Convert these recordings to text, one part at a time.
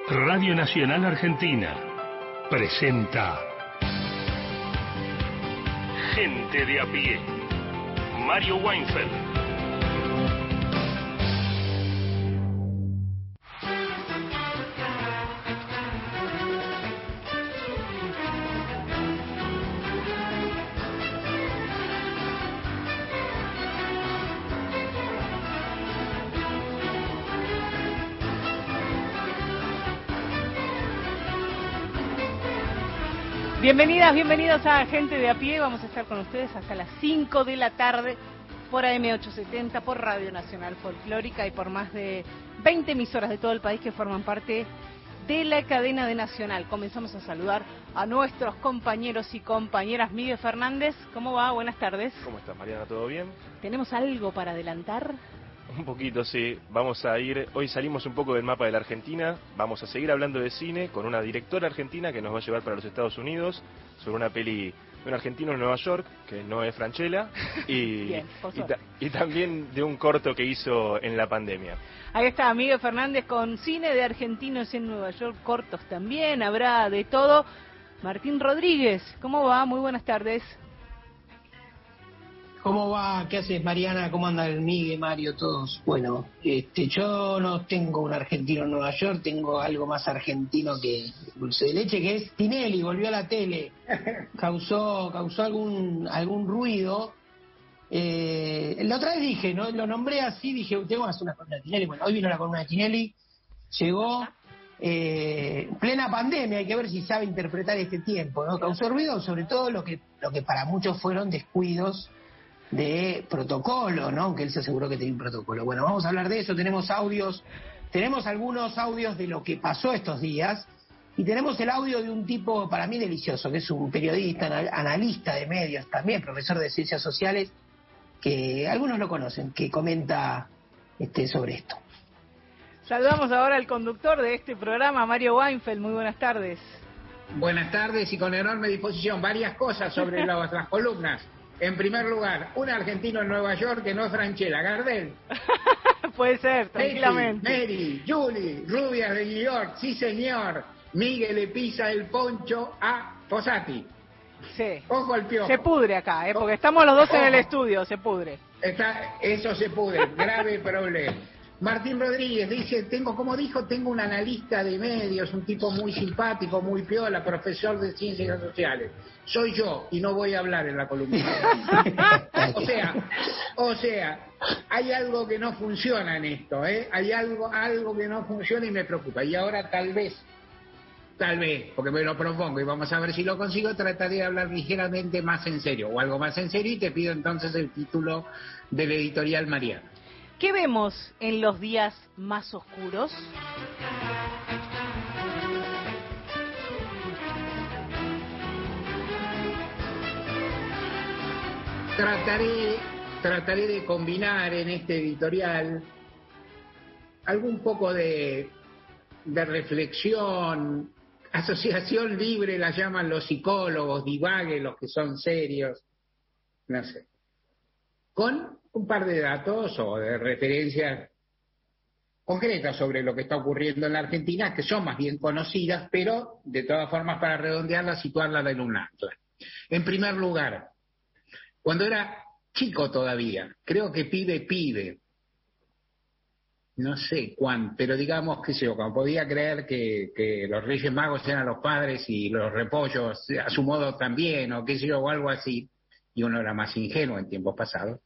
Radio Nacional Argentina presenta Gente de a pie. Mario Weinfeld. Bienvenidas, bienvenidos a Gente de a pie. Vamos a estar con ustedes hasta las 5 de la tarde por AM870, por Radio Nacional Folclórica y por más de 20 emisoras de todo el país que forman parte de la cadena de Nacional. Comenzamos a saludar a nuestros compañeros y compañeras. Miguel Fernández, ¿cómo va? Buenas tardes. ¿Cómo estás, Mariana? ¿Todo bien? ¿Tenemos algo para adelantar? Un poquito, sí. Vamos a ir, hoy salimos un poco del mapa de la Argentina, vamos a seguir hablando de cine con una directora argentina que nos va a llevar para los Estados Unidos sobre una peli de un argentino en Nueva York, que no es Francella, y también de un corto que hizo en la pandemia. Ahí está Miguel Fernández con cine de argentinos en Nueva York, cortos también, habrá de todo. Martín Rodríguez, ¿cómo va? Muy buenas tardes. ¿Cómo va? ¿Qué haces, Mariana? ¿Cómo anda el Miguel, Mario, todos? Bueno, yo no tengo un argentino en Nueva York, tengo algo más argentino que dulce de leche, que es Tinelli, volvió a la tele, causó algún ruido. La otra vez dije, ¿no? Lo nombré así, dije, tengo que hacer una columna de Tinelli. Bueno, hoy vino la columna de Tinelli, llegó plena pandemia, hay que ver si sabe interpretar este tiempo, ¿no? Causó ruido, sobre todo lo que para muchos fueron descuidos de protocolo, ¿no? Aunque él se aseguró que tenía un protocolo. Bueno, vamos a hablar de eso, tenemos algunos audios de lo que pasó estos días, y tenemos el audio de un tipo para mí delicioso, que es un periodista, analista de medios, también profesor de ciencias sociales, que algunos lo conocen, que comenta sobre esto. Saludamos ahora al conductor de este programa, Mario Weinfeld. Muy buenas tardes. Buenas tardes y con enorme disposición. Varias cosas sobre las columnas. En primer lugar, un argentino en Nueva York que no es Francella, Gardel. Puede ser, tranquilamente. Mary, Julie, rubias de New York, sí señor. Miguel le pisa el poncho a Fossati. Sí. Ojo al piojo. Se pudre acá, porque estamos los dos en el estudio, se pudre. Eso se pudre, grave problema. Martín Rodríguez dice, tengo un analista de medios, un tipo muy simpático, muy piola, profesor de ciencias sociales. Soy yo y no voy a hablar en la columna. o sea, hay algo que no funciona en esto, ¿eh? Hay algo que no funciona y me preocupa. Y ahora tal vez, porque me lo propongo y vamos a ver si lo consigo, trataré de hablar ligeramente más en serio, o algo más en serio, y te pido entonces el título del editorial Mariana. ¿Qué vemos en los días más oscuros? Trataré de combinar en este editorial algún poco de reflexión, asociación libre la llaman los psicólogos, divague los que son serios, no sé, con un par de datos o de referencias concretas sobre lo que está ocurriendo en la Argentina, que son más bien conocidas, pero de todas formas para redondearla, situarla en un ancla. En primer lugar, cuando era chico todavía, creo que pibe, no sé cuánto, pero digamos que yo, cuando podía creer que los Reyes Magos eran los padres y los repollos a su modo también, o qué sé yo, o algo así, y uno era más ingenuo en tiempos pasados,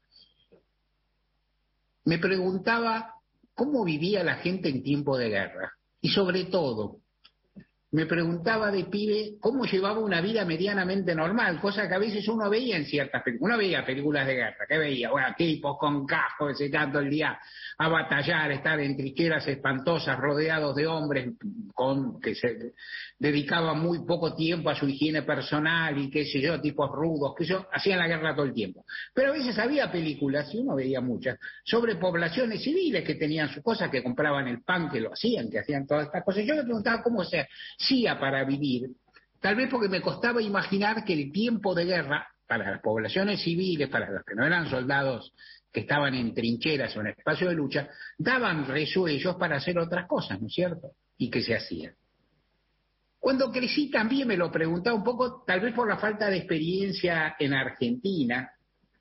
me preguntaba cómo vivía la gente en tiempo de guerra. Y sobre todo, me preguntaba de pibe cómo llevaba una vida medianamente normal, cosa que a veces uno veía en ciertas películas. Uno veía películas de guerra, ¿qué veía? Bueno, tipos con cascos, se echando el día a batallar, estar en trincheras espantosas, rodeados de hombres que se dedicaban muy poco tiempo a su higiene personal y qué sé yo, tipos rudos, que yo, hacían la guerra todo el tiempo. Pero a veces había películas, y uno veía muchas, sobre poblaciones civiles que tenían sus cosas, que compraban el pan, que lo hacían, que hacían todas estas cosas. Yo me preguntaba cómo se hacía para vivir, tal vez porque me costaba imaginar que el tiempo de guerra, para las poblaciones civiles, para los que no eran soldados que estaban en trincheras o en espacio de lucha, daban resuellos para hacer otras cosas, ¿no es cierto? y que se hacían. Cuando crecí también me lo preguntaba un poco, tal vez por la falta de experiencia en Argentina.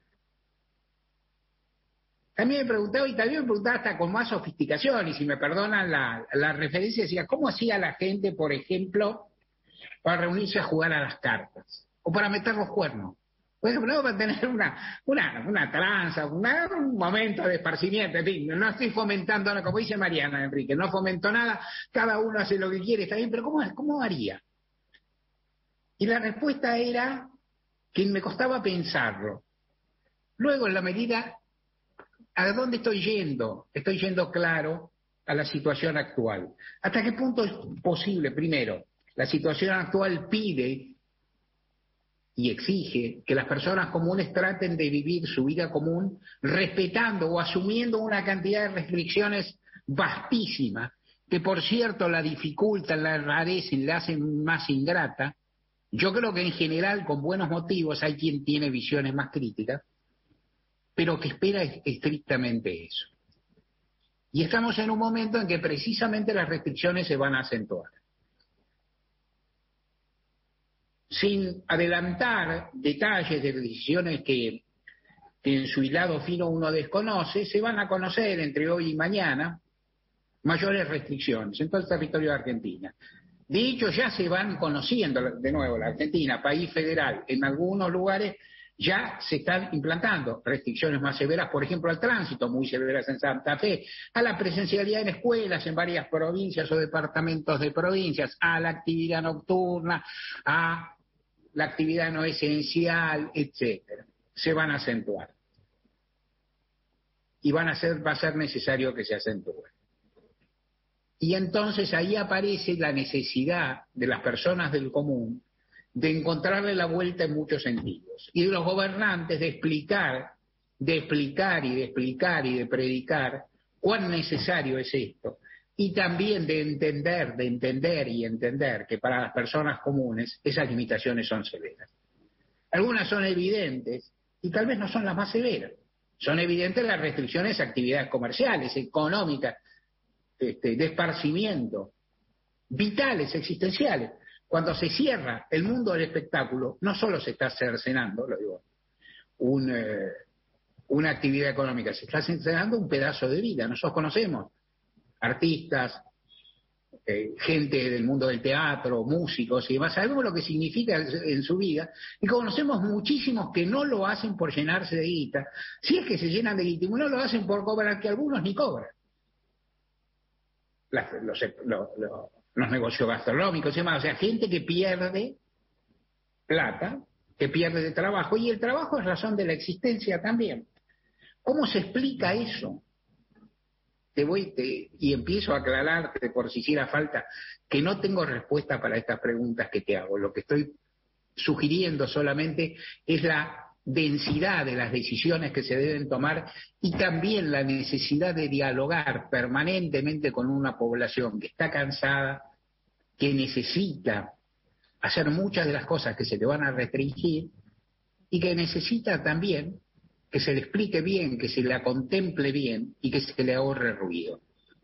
También me preguntaba, y también me preguntaba hasta con más sofisticación, y si me perdonan la referencia, decía, ¿cómo hacía la gente, por ejemplo, para reunirse a jugar a las cartas? O para meter los cuernos. Por ejemplo, para tener una tranza, un momento de esparcimiento, en fin, no estoy fomentando nada, como dice Mariana Enrique, no fomento nada, cada uno hace lo que quiere, está bien, pero ¿cómo haría? Y la respuesta era que me costaba pensarlo. Luego, en la medida, ¿a dónde estoy yendo? Estoy yendo claro a la situación actual. ¿Hasta qué punto es posible? Primero, la situación actual pide y exige que las personas comunes traten de vivir su vida común respetando o asumiendo una cantidad de restricciones vastísimas, que por cierto la dificultan, la enrarecen, la hacen más ingrata. Yo creo que en general, con buenos motivos, hay quien tiene visiones más críticas, pero que espera estrictamente eso. Y estamos en un momento en que precisamente las restricciones se van a acentuar. Sin adelantar detalles de decisiones que en su hilado fino uno desconoce, se van a conocer entre hoy y mañana mayores restricciones en todo el territorio de Argentina. De hecho, ya se van conociendo, de nuevo, la Argentina, país federal, en algunos lugares ya se están implantando restricciones más severas, por ejemplo, al tránsito, muy severas en Santa Fe, a la presencialidad en escuelas en varias provincias o departamentos de provincias, a la actividad nocturna, a la actividad no esencial, etcétera. Se van a acentuar. Y va a ser necesario que se acentúen. Y entonces ahí aparece la necesidad de las personas del común de encontrarle la vuelta en muchos sentidos. Y de los gobernantes de explicar y de predicar cuán necesario es esto. Y también de entender que para las personas comunes esas limitaciones son severas. Algunas son evidentes y tal vez no son las más severas. Son evidentes las restricciones a actividades comerciales, económicas, de esparcimiento, vitales, existenciales. Cuando se cierra el mundo del espectáculo, no solo se está cercenando, lo digo, una actividad económica, se está cercenando un pedazo de vida. Nosotros conocemos artistas, gente del mundo del teatro, músicos y demás, sabemos lo que significa en su vida, y conocemos muchísimos que no lo hacen por llenarse de guita, si es que se llenan de guita, y no lo hacen por cobrar, que algunos ni cobran. Los negocios gastronómicos y demás, o sea, gente que pierde plata, que pierde de trabajo, y el trabajo es razón de la existencia también. ¿Cómo se explica eso? Y empiezo a aclararte, por si hiciera falta, que no tengo respuesta para estas preguntas que te hago. Lo que estoy sugiriendo solamente es la densidad de las decisiones que se deben tomar y también la necesidad de dialogar permanentemente con una población que está cansada, que necesita hacer muchas de las cosas que se le van a restringir y que necesita también que se le explique bien, que se la contemple bien y que se le ahorre ruido.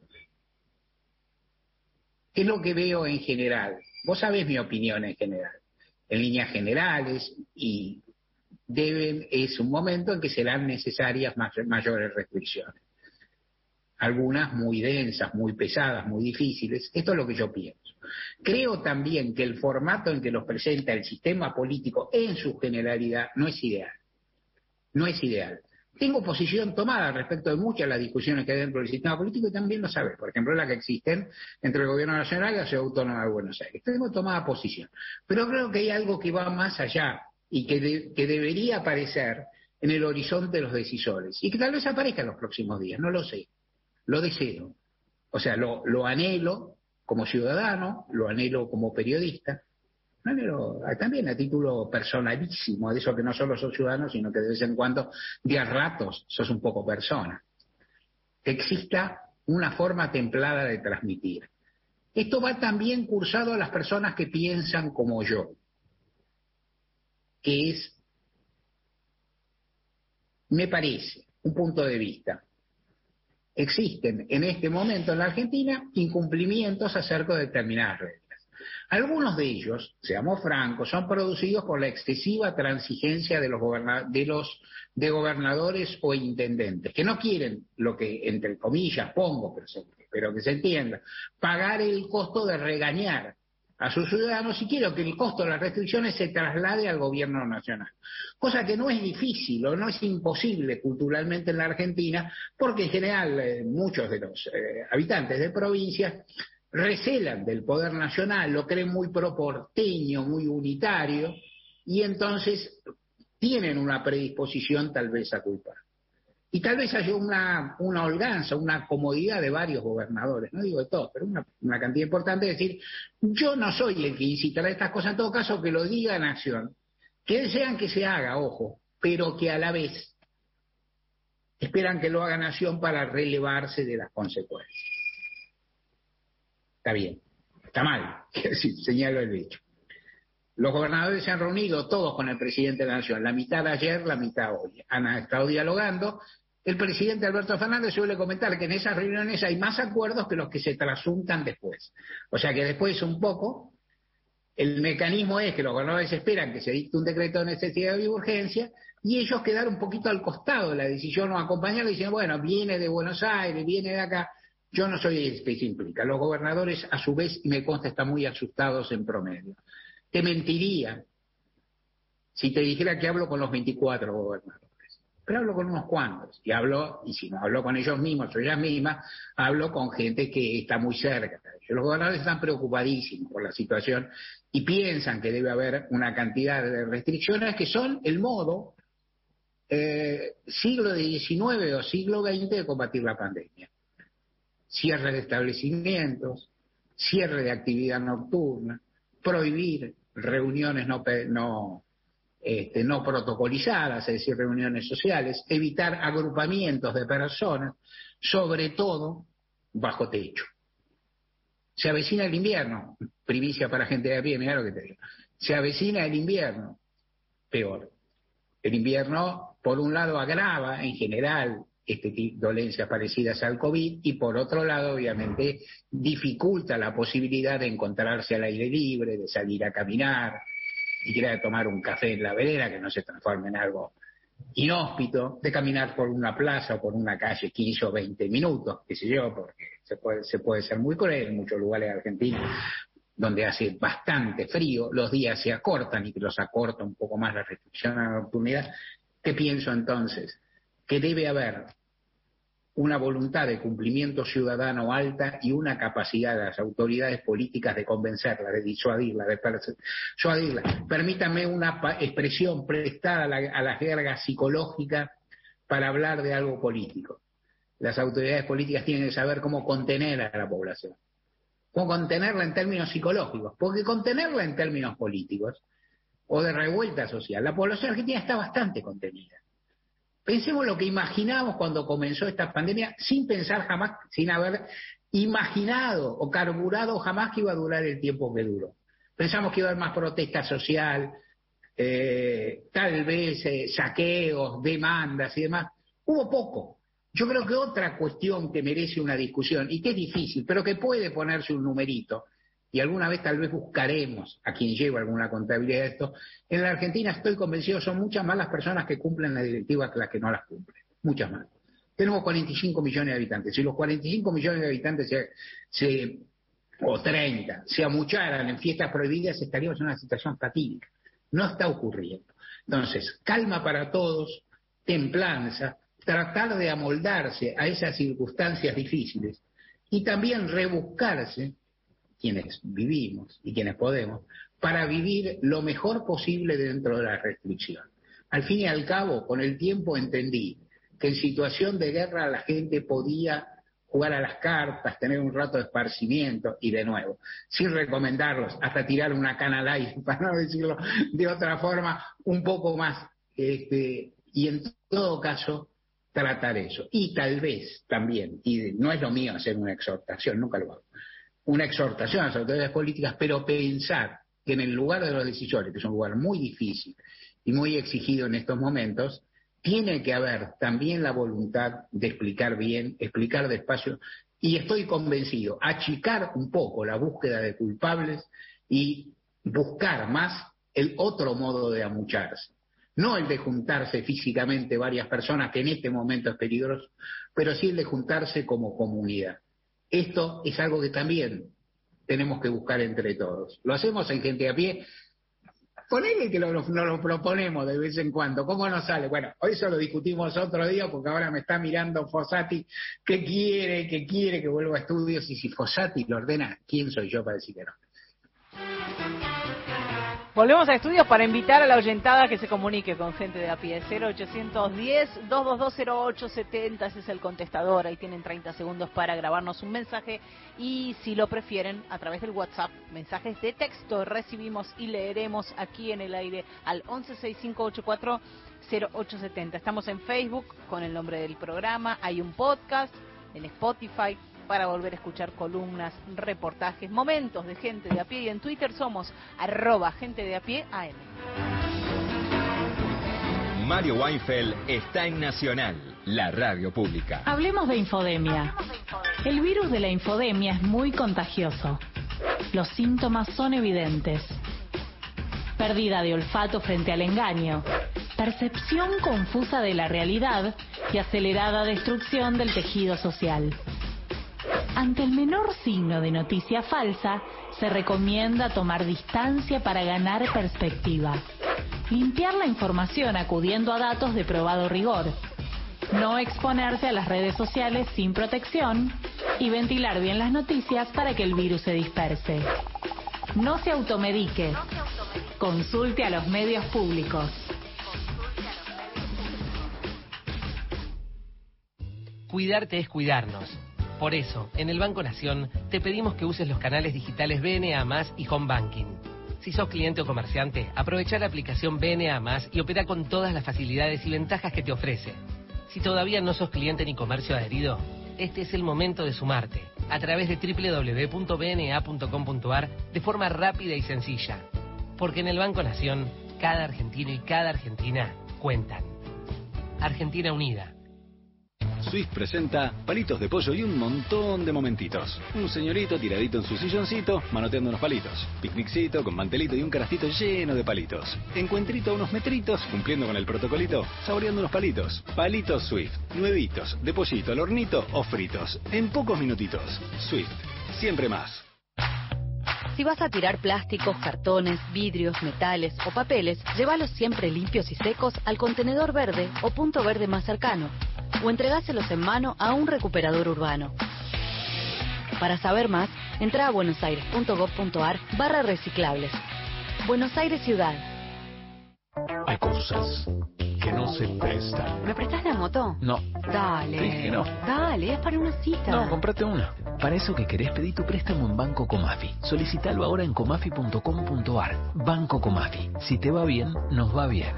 ¿Qué es lo que veo en general? Vos sabés mi opinión en general. En líneas generales, y es un momento en que serán necesarias mayores restricciones. Algunas muy densas, muy pesadas, muy difíciles. Esto es lo que yo pienso. Creo también que el formato en que los presenta el sistema político en su generalidad no es ideal. No es ideal. Tengo posición tomada respecto de muchas de las discusiones que hay dentro del sistema político y también lo sabes. Por ejemplo, la que existen entre el gobierno nacional y la ciudad autónoma de Buenos Aires. Tengo tomada posición. Pero creo que hay algo que va más allá y que debería aparecer en el horizonte de los decisores. Y que tal vez aparezca en los próximos días, no lo sé. Lo deseo. O sea, lo anhelo como ciudadano, lo anhelo como periodista, lo anhelo también a título personalísimo, de eso que no solo sos ciudadano, sino que de vez en cuando, de a ratos, sos un poco persona. Que exista una forma templada de transmitir. Esto va también cursado a las personas que piensan como yo, que es, me parece, un punto de vista, existen en este momento en la Argentina incumplimientos acerca de determinadas reglas. Algunos de ellos, seamos francos, son producidos por la excesiva transigencia de de gobernadores o intendentes, que no quieren lo que, entre comillas, pongo, pero que se entienda, pagar el costo de regañar a sus ciudadanos y quiero que el costo de las restricciones se traslade al gobierno nacional. Cosa que no es difícil o no es imposible culturalmente en la Argentina, porque en general muchos de los habitantes de provincias recelan del poder nacional, lo creen muy proporteño, muy unitario, y entonces tienen una predisposición tal vez a culpar. Y tal vez haya una holganza, una comodidad de varios gobernadores, no digo de todos, pero una cantidad importante de decir, yo no soy el que incitará estas cosas, en todo caso que lo diga en acción, que desean que se haga, ojo, pero que a la vez esperan que lo haga Nación para relevarse de las consecuencias. Está bien, está mal, señalo el hecho. Los gobernadores se han reunido todos con el presidente de la Nación, la mitad ayer, la mitad hoy. Han estado dialogando. El presidente Alberto Fernández suele comentar que en esas reuniones hay más acuerdos que los que se trasuntan después. O sea que después un poco, el mecanismo es que los gobernadores esperan que se dicte un decreto de necesidad y urgencia y ellos quedar un poquito al costado de la decisión o acompañarlo y dicen, bueno, viene de Buenos Aires, viene de acá. Yo no soy el que se implica. Los gobernadores, a su vez, y me consta, están muy asustados en promedio. Te mentiría si te dijera que hablo con los 24 gobernadores, pero hablo con unos cuantos, y si no hablo con ellos mismos o ellas mismas, hablo con gente que está muy cerca. Los gobernadores están preocupadísimos por la situación y piensan que debe haber una cantidad de restricciones que son el modo siglo XIX o siglo XX de combatir la pandemia. Cierre de establecimientos, cierre de actividad nocturna, prohibir reuniones no protocolizadas, es decir, reuniones sociales, evitar agrupamientos de personas, sobre todo bajo techo. Se avecina el invierno, primicia para gente de a pie, mirá lo que te digo. Se avecina el invierno, peor. El invierno, por un lado, agrava en general dolencias parecidas al COVID y por otro lado, obviamente, dificulta la posibilidad de encontrarse al aire libre, de salir a caminar, siquiera de tomar un café en la vereda que no se transforme en algo inhóspito, de caminar por una plaza o por una calle 15 o 20 minutos, qué sé yo, porque se puede ser muy cruel en muchos lugares de Argentina donde hace bastante frío, los días se acortan y que los acorta un poco más la restricción a la nocturnidad. ¿Qué pienso entonces? Que debe haber una voluntad de cumplimiento ciudadano alta y una capacidad de las autoridades políticas de convencerla, de disuadirla, de persuadirla. Permítame una expresión prestada a la jerga psicológica para hablar de algo político. Las autoridades políticas tienen que saber cómo contener a la población, cómo contenerla en términos psicológicos, porque contenerla en términos políticos o de revuelta social, la población argentina está bastante contenida. Pensemos lo que imaginamos cuando comenzó esta pandemia, sin pensar jamás, sin haber imaginado o carburado jamás que iba a durar el tiempo que duró. Pensamos que iba a haber más protesta social, tal vez saqueos, demandas y demás. Hubo poco. Yo creo que otra cuestión que merece una discusión y que es difícil, pero que puede ponerse un numerito, y alguna vez tal vez buscaremos a quien lleva alguna contabilidad de esto, en la Argentina estoy convencido son muchas más las personas que cumplen las directivas que las que no las cumplen, muchas más. Tenemos 45 millones de habitantes, si los 45 millones de habitantes o 30 se amucharan en fiestas prohibidas estaríamos en una situación fatídica, no está ocurriendo. Entonces, calma para todos, templanza, tratar de amoldarse a esas circunstancias difíciles y también rebuscarse quienes vivimos y quienes podemos, para vivir lo mejor posible dentro de la restricción. Al fin y al cabo, con el tiempo entendí que en situación de guerra la gente podía jugar a las cartas, tener un rato de esparcimiento y de nuevo, sin recomendarlos, hasta tirar una cana al aire, para no decirlo de otra forma, un poco más, y en todo caso, tratar eso. Y tal vez también, y no es lo mío hacer una exhortación, nunca lo hago, una exhortación a las autoridades políticas, pero pensar que en el lugar de los decisores, que es un lugar muy difícil y muy exigido en estos momentos, tiene que haber también la voluntad de explicar bien, explicar despacio, y estoy convencido, achicar un poco la búsqueda de culpables y buscar más el otro modo de amucharse. No el de juntarse físicamente varias personas, que en este momento es peligroso, pero sí el de juntarse como comunidad. Esto es algo que también tenemos que buscar entre todos. Lo hacemos en Gente a Pie. Ponele que nos lo proponemos de vez en cuando. ¿Cómo nos sale? Bueno, hoy eso lo discutimos otro día porque ahora me está mirando Fossati que quiere que vuelva a estudios, y si Fossati lo ordena, ¿quién soy yo para decir que no? Volvemos a estudios para invitar a la oyentada que se comunique con Gente de a Pie. 0810-222-0870, ese es el contestador. Ahí tienen 30 segundos para grabarnos un mensaje. Y si lo prefieren, a través del WhatsApp, mensajes de texto recibimos y leeremos aquí en el aire al 1165840870. Estamos en Facebook con el nombre del programa. Hay un podcast en Spotify para volver a escuchar columnas, reportajes, momentos de Gente de a Pie, y en Twitter somos @gentedeaPieAM. Mario Weinfeld está en Nacional, la radio pública. Hablemos de infodemia. El virus de la infodemia es muy contagioso. Los síntomas son evidentes. Pérdida de olfato frente al engaño, percepción confusa de la realidad y acelerada destrucción del tejido social. Ante el menor signo de noticia falsa, se recomienda tomar distancia para ganar perspectiva. Limpiar la información acudiendo a datos de probado rigor. No exponerse a las redes sociales sin protección y ventilar bien las noticias para que el virus se disperse. No se automedique. Consulte a los medios públicos. Cuidarte es cuidarnos. Por eso, en el Banco Nación, te pedimos que uses los canales digitales BNA+, y Home Banking. Si sos cliente o comerciante, aprovecha la aplicación BNA+, y opera con todas las facilidades y ventajas que te ofrece. Si todavía no sos cliente ni comercio adherido, este es el momento de sumarte, a través de www.bna.com.ar, de forma rápida y sencilla. Porque en el Banco Nación, cada argentino y cada argentina cuentan. Argentina Unida. Swift presenta palitos de pollo y un montón de momentitos. Un señorito tiradito en su silloncito, manoteando unos palitos. Picniccito con mantelito y un canastito lleno de palitos. Encuentrito a unos metritos, cumpliendo con el protocolito, saboreando unos palitos. Palitos Swift, nuevitos, de pollito al hornito o fritos. En pocos minutitos. Swift, siempre más. Si vas a tirar plásticos, cartones, vidrios, metales o papeles, llévalos siempre limpios y secos al contenedor verde o punto verde más cercano, o entregáselos en mano a un recuperador urbano. Para saber más, entra a buenosaires.gov.ar/reciclables. Buenos Aires Ciudad. Hay cosas que no se prestan. ¿Me prestás la moto? No. Dale. Te dije que no. Dale, es para una cita. No, comprate una. Para eso que querés, pedí tu préstamo en Banco Comafi. Solicítalo ahora en comafi.com.ar. Banco Comafi. Si te va bien, nos va bien.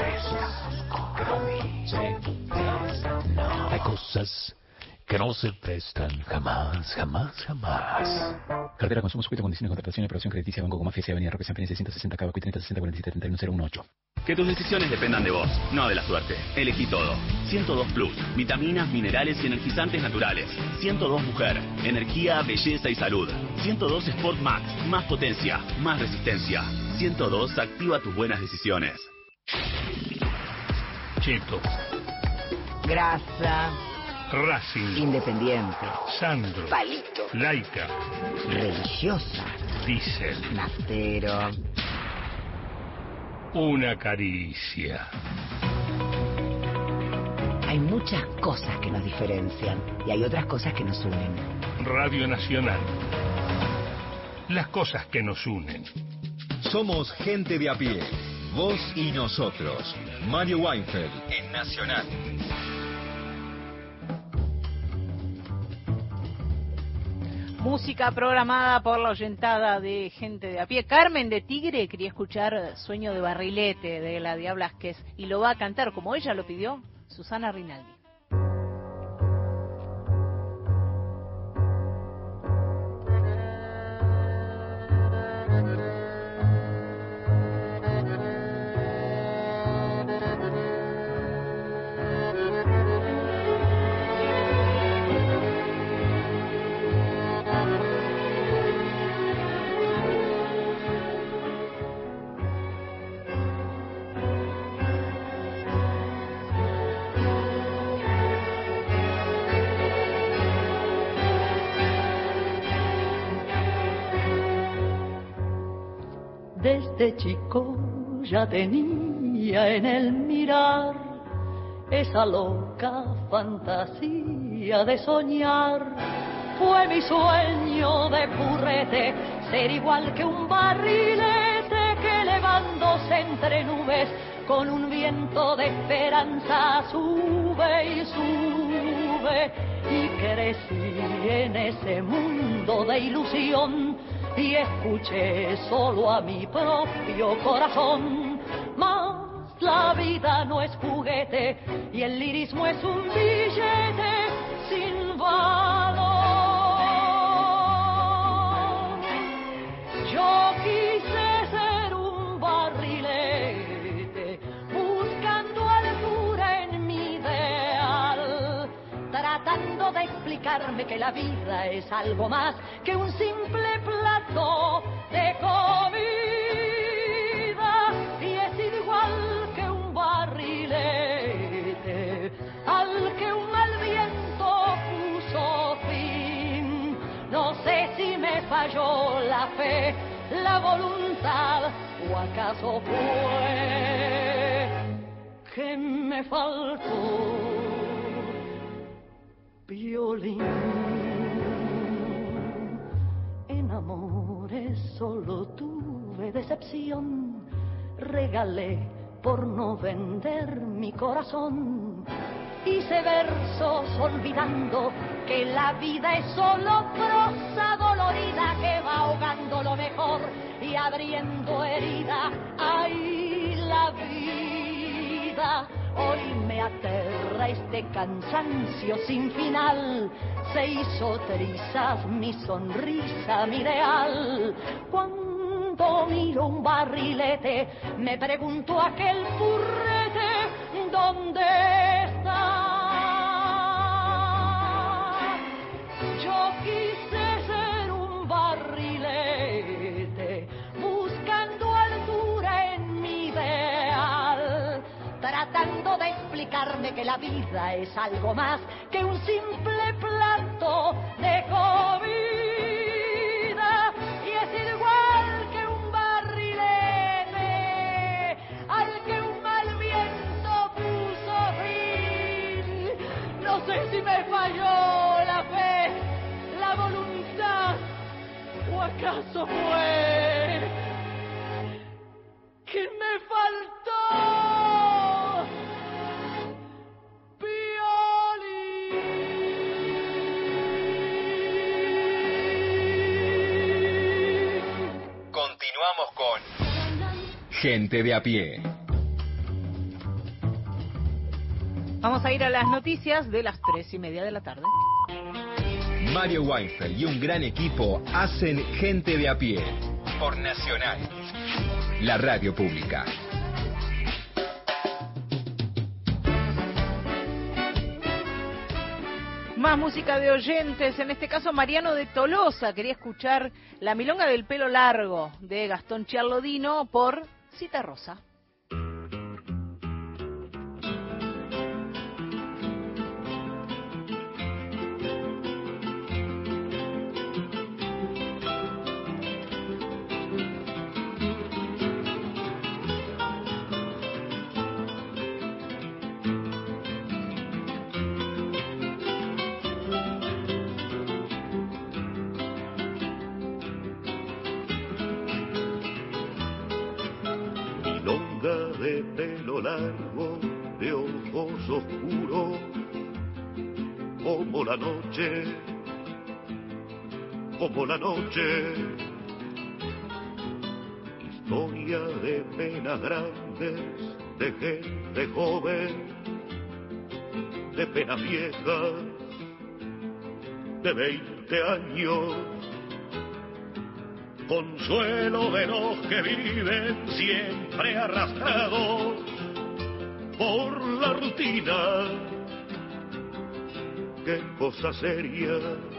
No. Hay cosas que no se prestan jamás, jamás, jamás. Cartera consumo sujeto a condiciones de contratación y aprobación crediticia. Banco Comafi, Avenida Roque San Felipe 160 Cabo 30 60 47 31 018. Que tus decisiones dependan de vos, no de la suerte. Elegí todo. 102 Plus, vitaminas, minerales y energizantes naturales. 102 Mujer, energía, belleza y salud. 102 Sport Max, más potencia, más resistencia. 102 activa tus buenas decisiones. Cheto, Grasa, Racing, Independiente, Sandro, Palito, Laica, Religiosa, Diesel, Nastero. Una caricia. Hay muchas cosas que nos diferencian y hay otras cosas que nos unen. Radio Nacional. Las cosas que nos unen. Somos Gente de a Pie. Vos y nosotros. Mario Weinfeld en Nacional. Música programada por la oyentada de Gente de a Pie. Carmen de Tigre quería escuchar Sueño de Barrilete de la Dia Blasquez y lo va a cantar, como ella lo pidió, Susana Rinaldi. Desde chico ya tenía en el mirar esa loca fantasía de soñar. Fue mi sueño de purrete ser igual que un barrilete que elevándose entre nubes con un viento de esperanza sube y sube. Y crecí en ese mundo de ilusión y escuché solo a mi propio corazón. Mas la vida no es juguete y el lirismo es un billete sin valor. Yo quise ser un barrilete buscando altura en mi ideal, tratando de explicarme que la vida es algo más que un simple plato de comida. Y he sido igual que un barrilete al que un mal viento puso fin. No sé si me falló la fe, la voluntad, o acaso fue que me faltó violín. En amores solo tuve decepción, regalé por no vender mi corazón. Hice versos olvidando que la vida es solo prosa dolorida que va ahogando lo mejor y abriendo herida. ¡Ay, la vida! Hoy me aterra este cansancio sin final. Se hizo trizas mi sonrisa, mi ideal. Cuando miro un barrilete, me pregunto aquel purrete, ¿dónde está? Yo quise ser un barrilete, buscando altura en mi ideal, tratando de explicarme que la vida es algo más que un simple plato de comida. Y es igual que un barrilete al que un mal viento puso fin. No sé si me falló la fe, la voluntad, o acaso fue que me faltó Continuamos con Gente de a pie. Vamos a ir a las noticias de las 3:30 de la tarde. Mario Weinfeld y un gran equipo hacen Gente de a pie por Nacional, la radio pública. Más música de oyentes, en este caso Mariano de Tolosa quería escuchar La milonga del pelo largo de Gastón Chiarlodino por Cita Rosa. De pelo largo, de ojos oscuros, como la noche, como la noche. Historia de penas grandes, de gente joven, de penas viejas, de 20 años. Consuelo de los que viven siempre arrastrados por la rutina. Qué cosa seria,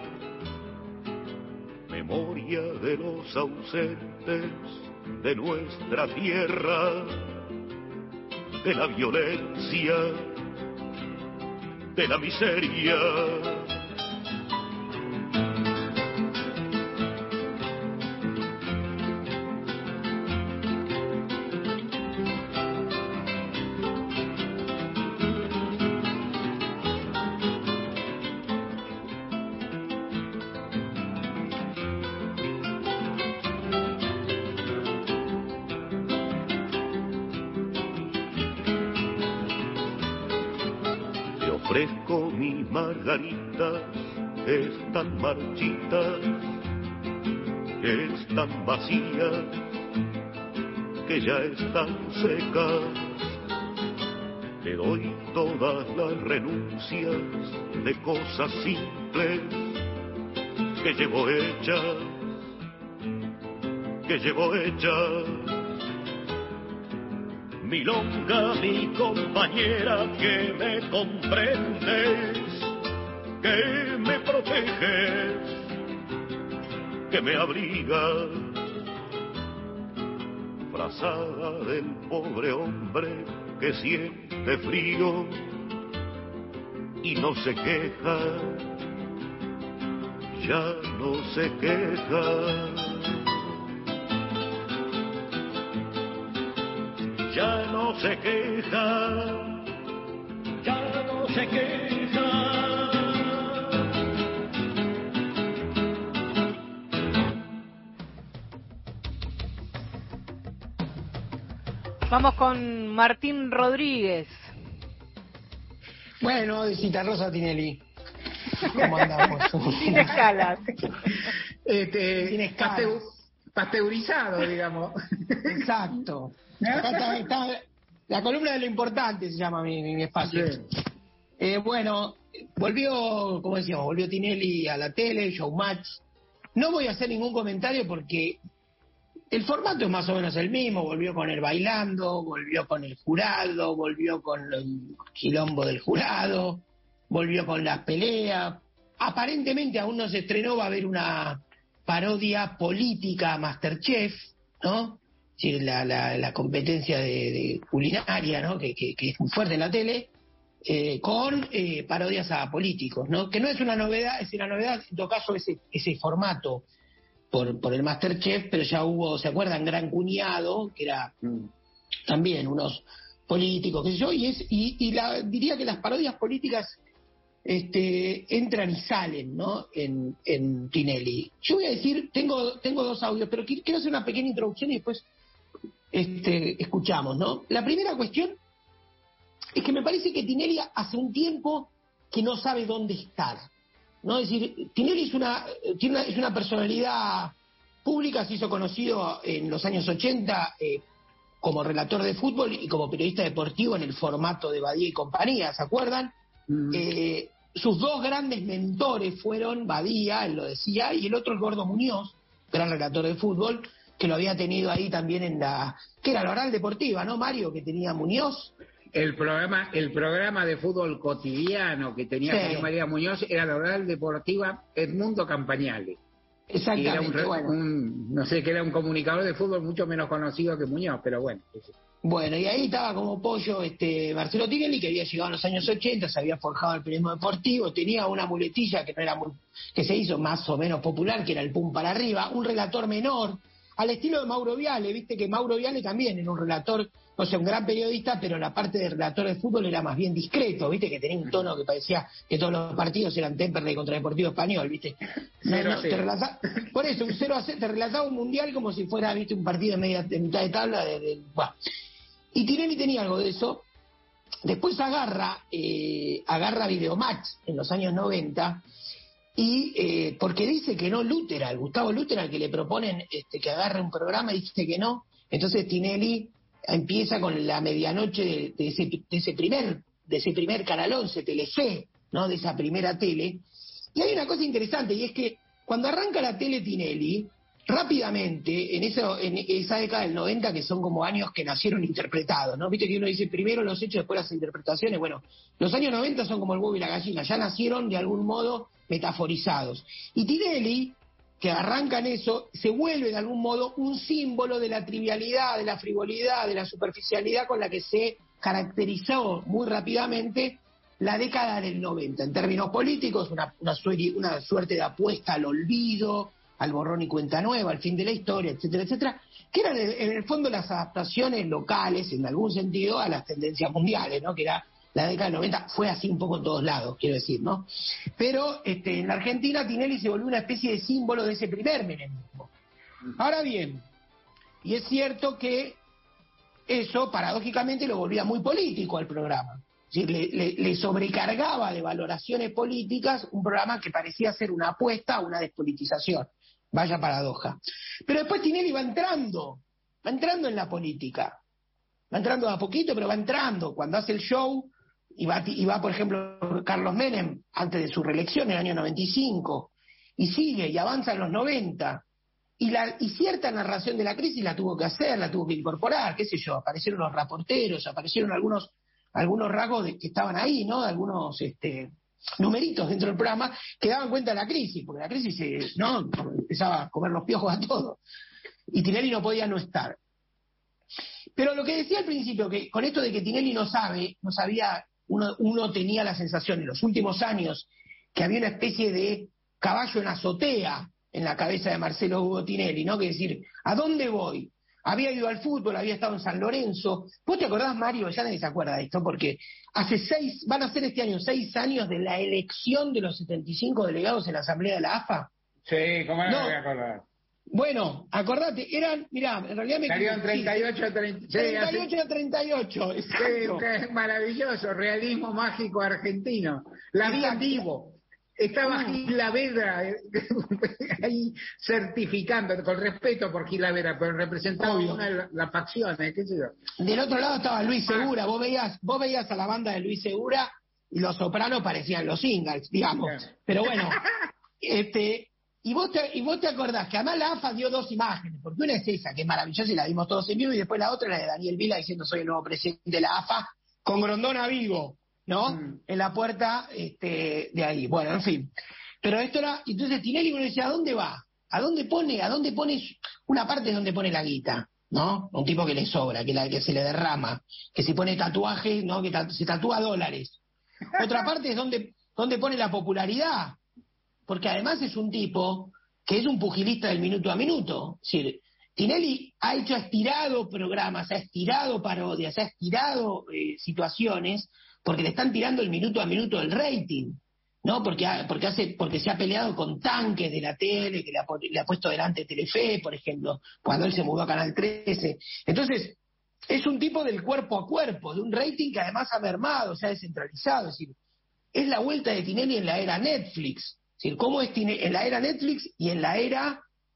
memoria de los ausentes de nuestra tierra, de la violencia, de la miseria. ofrezco mis margaritas, están marchitas, están vacías, que ya están secas. Te doy todas las renuncias de cosas simples que llevo hechas, Milonga, mi compañera, que me comprendes, que me proteges, que me abrigas, frazada del pobre hombre que siente frío y no se queja, ya no se queja. Ya no se queja, ya no se queja. Vamos con Martín Rodríguez. Bueno, de Citarrosa Tinelli. ¿Cómo andamos? Sin escalas. Sin escalas. Pasteurizado, digamos. Exacto. Acá está la columna de lo importante, se llama mi espacio. Bueno, volvió, como decíamos, volvió Tinelli a la tele, Showmatch. No voy a hacer ningún comentario porque el formato es más o menos el mismo. Volvió con el bailando, volvió con el jurado, volvió con el quilombo del jurado, volvió con las peleas. Aparentemente aún no se estrenó, va a haber una parodia política a Masterchef, ¿no? Sí, la competencia de culinaria, ¿no? Que es muy fuerte en la tele, con parodias a políticos, ¿no? Que no es una novedad, es una novedad en todo caso ese formato por el Masterchef, pero ya hubo, ¿se acuerdan? Gran Cuñado, que era también unos políticos, qué sé yo, diría que las parodias políticas entran y salen, ¿no? En Tinelli. Yo voy a decir, tengo dos audios, pero quiero hacer una pequeña introducción y después escuchamos, ¿no? La primera cuestión es que me parece que Tinelli hace un tiempo que no sabe dónde estar, ¿no? Es decir, Tinelli es una personalidad pública, se hizo conocido en los años 80 como relator de fútbol y como periodista deportivo en el formato de Badía y compañía, ¿se acuerdan? Sus dos grandes mentores fueron Badía, él lo decía, y el otro el Gordo Muñoz, gran relator de fútbol, que lo había tenido ahí también que era la Oral Deportiva, ¿no, Mario? Que tenía Muñoz. El programa de fútbol cotidiano que tenía José María Muñoz era la Oral Deportiva Edmundo Campagnale. Exactamente, que era un comunicador de fútbol mucho menos conocido que Muñoz, pero bueno. Bueno, y ahí estaba como pollo Marcelo Tinelli, que había llegado en los años 80, se había forjado el periodismo deportivo, tenía una muletilla que se hizo más o menos popular, que era el pum para arriba, un relator menor, al estilo de Mauro Viale, viste que Mauro Viale también era un relator, no sé, un gran periodista, pero la parte de relator de fútbol era más bien discreto, viste que tenía un tono que parecía que todos los partidos eran Temperley contra Deportivo Español, viste. Por eso, un 0-0, te relataba un mundial como si fuera, viste, un partido de mitad de tabla Y Tinelli tenía algo de eso. Después agarra Videomatch en los años 90 y porque dice que no Luteral, Gustavo Luteral, que le proponen que agarre un programa, dice que no. Entonces Tinelli empieza con la medianoche de ese primer Canal 11, Telefe, ¿no? De esa primera tele. Y hay una cosa interesante, y es que cuando arranca la tele Tinelli, rápidamente, en esa década del 90, que son como años que nacieron interpretados, ¿no? Viste que uno dice primero los hechos, después las interpretaciones. Bueno, los años 90 son como el huevo y la gallina, ya nacieron de algún modo metaforizados. Y Tinelli, que arranca en eso, se vuelve de algún modo un símbolo de la trivialidad, de la frivolidad, de la superficialidad con la que se caracterizó muy rápidamente la década del 90. En términos políticos, una suerte de apuesta al olvido, al borrón y cuenta nueva, al fin de la historia, etcétera, etcétera, que eran en el fondo las adaptaciones locales, en algún sentido, a las tendencias mundiales, ¿no? Que era la década del 90, fue así un poco en todos lados, quiero decir, ¿no? Pero en la Argentina Tinelli se volvió una especie de símbolo de ese primer menemismo. Ahora bien, y es cierto que eso paradójicamente lo volvía muy político al programa. Es decir, le sobrecargaba de valoraciones políticas un programa que parecía ser una apuesta a una despolitización. Vaya paradoja. Pero después Tinelli va entrando en la política. Va entrando de a poquito, pero va entrando. Cuando hace el show, y va, por ejemplo, Carlos Menem, antes de su reelección en el año 95, y sigue, y avanza en los 90. Y cierta narración de la crisis la tuvo que hacer, la tuvo que incorporar, qué sé yo, aparecieron los reporteros, aparecieron algunos rasgos que estaban ahí, ¿no? Algunos numeritos dentro del programa que daban cuenta de la crisis, porque la crisis no empezaba a comer los piojos a todos. Y Tinelli no podía no estar. Pero lo que decía al principio, que con esto de que Tinelli no sabía, uno tenía la sensación en los últimos años que había una especie de caballo en azotea en la cabeza de Marcelo Hugo Tinelli, ¿no? Que decir, ¿a dónde voy? Había ido al fútbol, había estado en San Lorenzo. ¿Vos te acordás, Mario? Ya nadie se acuerda de esto, porque van a ser este año 6 años de la elección de los 75 delegados en la Asamblea de la AFA. Sí, ¿cómo no me voy a acordar? Bueno, acordate, mirá, en realidad me salieron 38 a 38, exacto. Sí, es maravilloso, realismo mágico argentino. La vi en vivo. Estaba Gil Lavera ahí certificando, con respeto por Gil Lavera, pero representaba una de las facciones, qué sé yo. Del otro lado estaba Luis Segura, vos veías a la banda de Luis Segura y los sopranos parecían los Ingalls, digamos. Pero bueno, y vos te acordás que además la AFA dio 2 imágenes, porque una es esa, que es maravillosa y la vimos todos en vivo, y después la otra la de Daniel Vila diciendo soy el nuevo presidente de la AFA, con Grondona vivo, ¿no? En la puerta de ahí. Bueno, en fin. Pero esto era, entonces Tinelli uno decía, ¿a dónde va? ¿A dónde pone una parte donde pone la guita? ¿No? Un tipo que le sobra, que se le derrama, que se pone tatuajes, ¿no? Que se tatúa dólares. Otra parte es donde pone la popularidad, porque además es un tipo que es un pugilista del minuto a minuto. Es decir, Tinelli ha estirado programas, ha estirado parodias, ha estirado situaciones, porque le están tirando el minuto a minuto del rating, ¿no? Porque se ha peleado con tanques de la tele, que le ha puesto delante Telefe, por ejemplo, cuando él se mudó a Canal 13. Entonces, es un tipo del cuerpo a cuerpo, de un rating que además ha mermado, se ha descentralizado. Es decir, es la vuelta de Tinelli en la era Netflix. Es decir, cómo es Tinelli en la era Netflix y en la era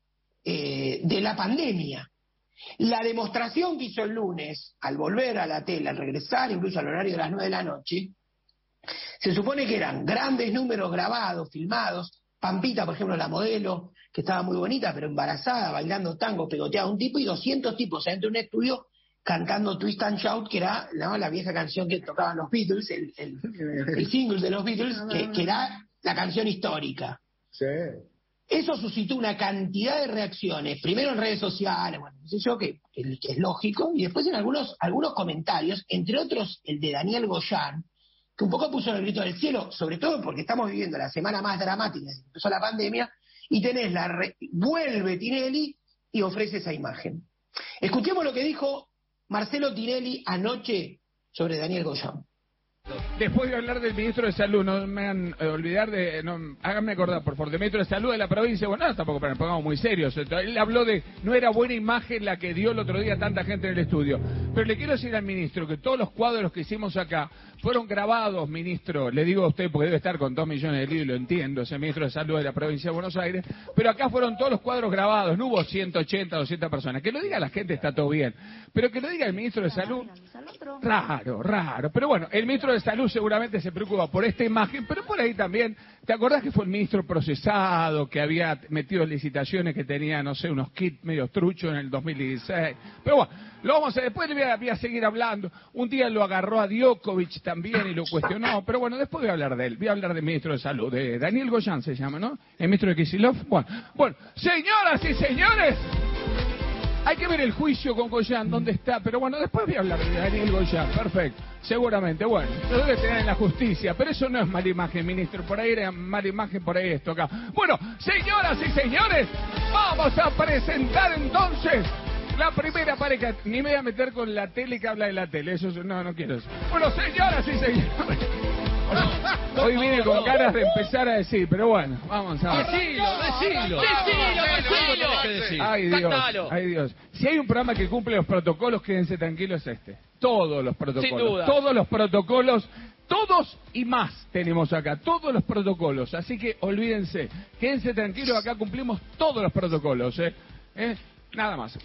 de la pandemia. La demostración que hizo el lunes, al volver a la tele, al regresar incluso al horario de las 9 de la noche, se supone que eran grandes números grabados, filmados. Pampita, por ejemplo, la modelo, que estaba muy bonita, pero embarazada, bailando tango, pegoteaba a un tipo, y 200 tipos adentro de un estudio cantando Twist and Shout, que era, ¿no?, la vieja canción que tocaban los Beatles, el single de los Beatles, que era la canción histórica. Sí. Eso suscitó una cantidad de reacciones, primero en redes sociales, bueno, no sé yo, que es lógico, y después en algunos comentarios, entre otros el de Daniel Goyan, que un poco puso el grito del cielo, sobre todo porque estamos viviendo la semana más dramática desde que empezó la pandemia, y tenés vuelve Tinelli y ofrece esa imagen. Escuchemos lo que dijo Marcelo Tinelli anoche sobre Daniel Goyan. Después de hablar del ministro de Salud, no me hagan olvidar háganme acordar, por favor, del ministro de Salud de la provincia. Bueno, no, tampoco, pero nos pongamos muy serios. Él habló de, no era buena imagen la que dio el otro día tanta gente en el estudio. Pero le quiero decir al ministro que todos los cuadros que hicimos acá fueron grabados, ministro. Le digo a usted, porque debe estar con 2 millones de libros, lo entiendo, ese ministro de Salud de la provincia de Buenos Aires. Pero acá fueron todos los cuadros grabados, no hubo 180, 200 personas. Que lo diga la gente está todo bien. Pero que lo diga el ministro de Salud, raro. Pero bueno, el ministro de Salud seguramente se preocupa por esta imagen, pero por ahí también, ¿te acordás que fue el ministro procesado, que había metido licitaciones que tenía, no sé, unos kits medio truchos en el 2016? Pero bueno, lo vamos a, después voy a seguir hablando. Un día lo agarró a Djokovic también y lo cuestionó, pero bueno, después voy a hablar de él, voy a hablar del ministro de Salud, de Daniel Goyan se llama, ¿no? El ministro de Kicillof. Bueno, señoras y señores, hay que ver el juicio con Goyan, dónde está, pero bueno, después voy a hablar de Daniel Goyan, perfecto, seguramente, bueno, lo debe tener en la justicia, pero eso no es mala imagen, ministro, por ahí era mala imagen, por ahí esto acá. Bueno, señoras y señores, vamos a presentar entonces la primera pareja. Ni me voy a meter con la tele que habla de la tele, eso no quiero eso. Bueno, señoras y señores. Hoy viene con ganas de empezar a decir, pero bueno, vamos a ver. Decilo. Ay Dios, ay Dios. Si hay un programa que cumple los protocolos, quédense tranquilos, es este. Todos los protocolos. Sin duda. Todos los protocolos. Todos y más tenemos acá, todos los protocolos. Así que olvídense, quédense tranquilos, acá cumplimos todos los protocolos. Nada más.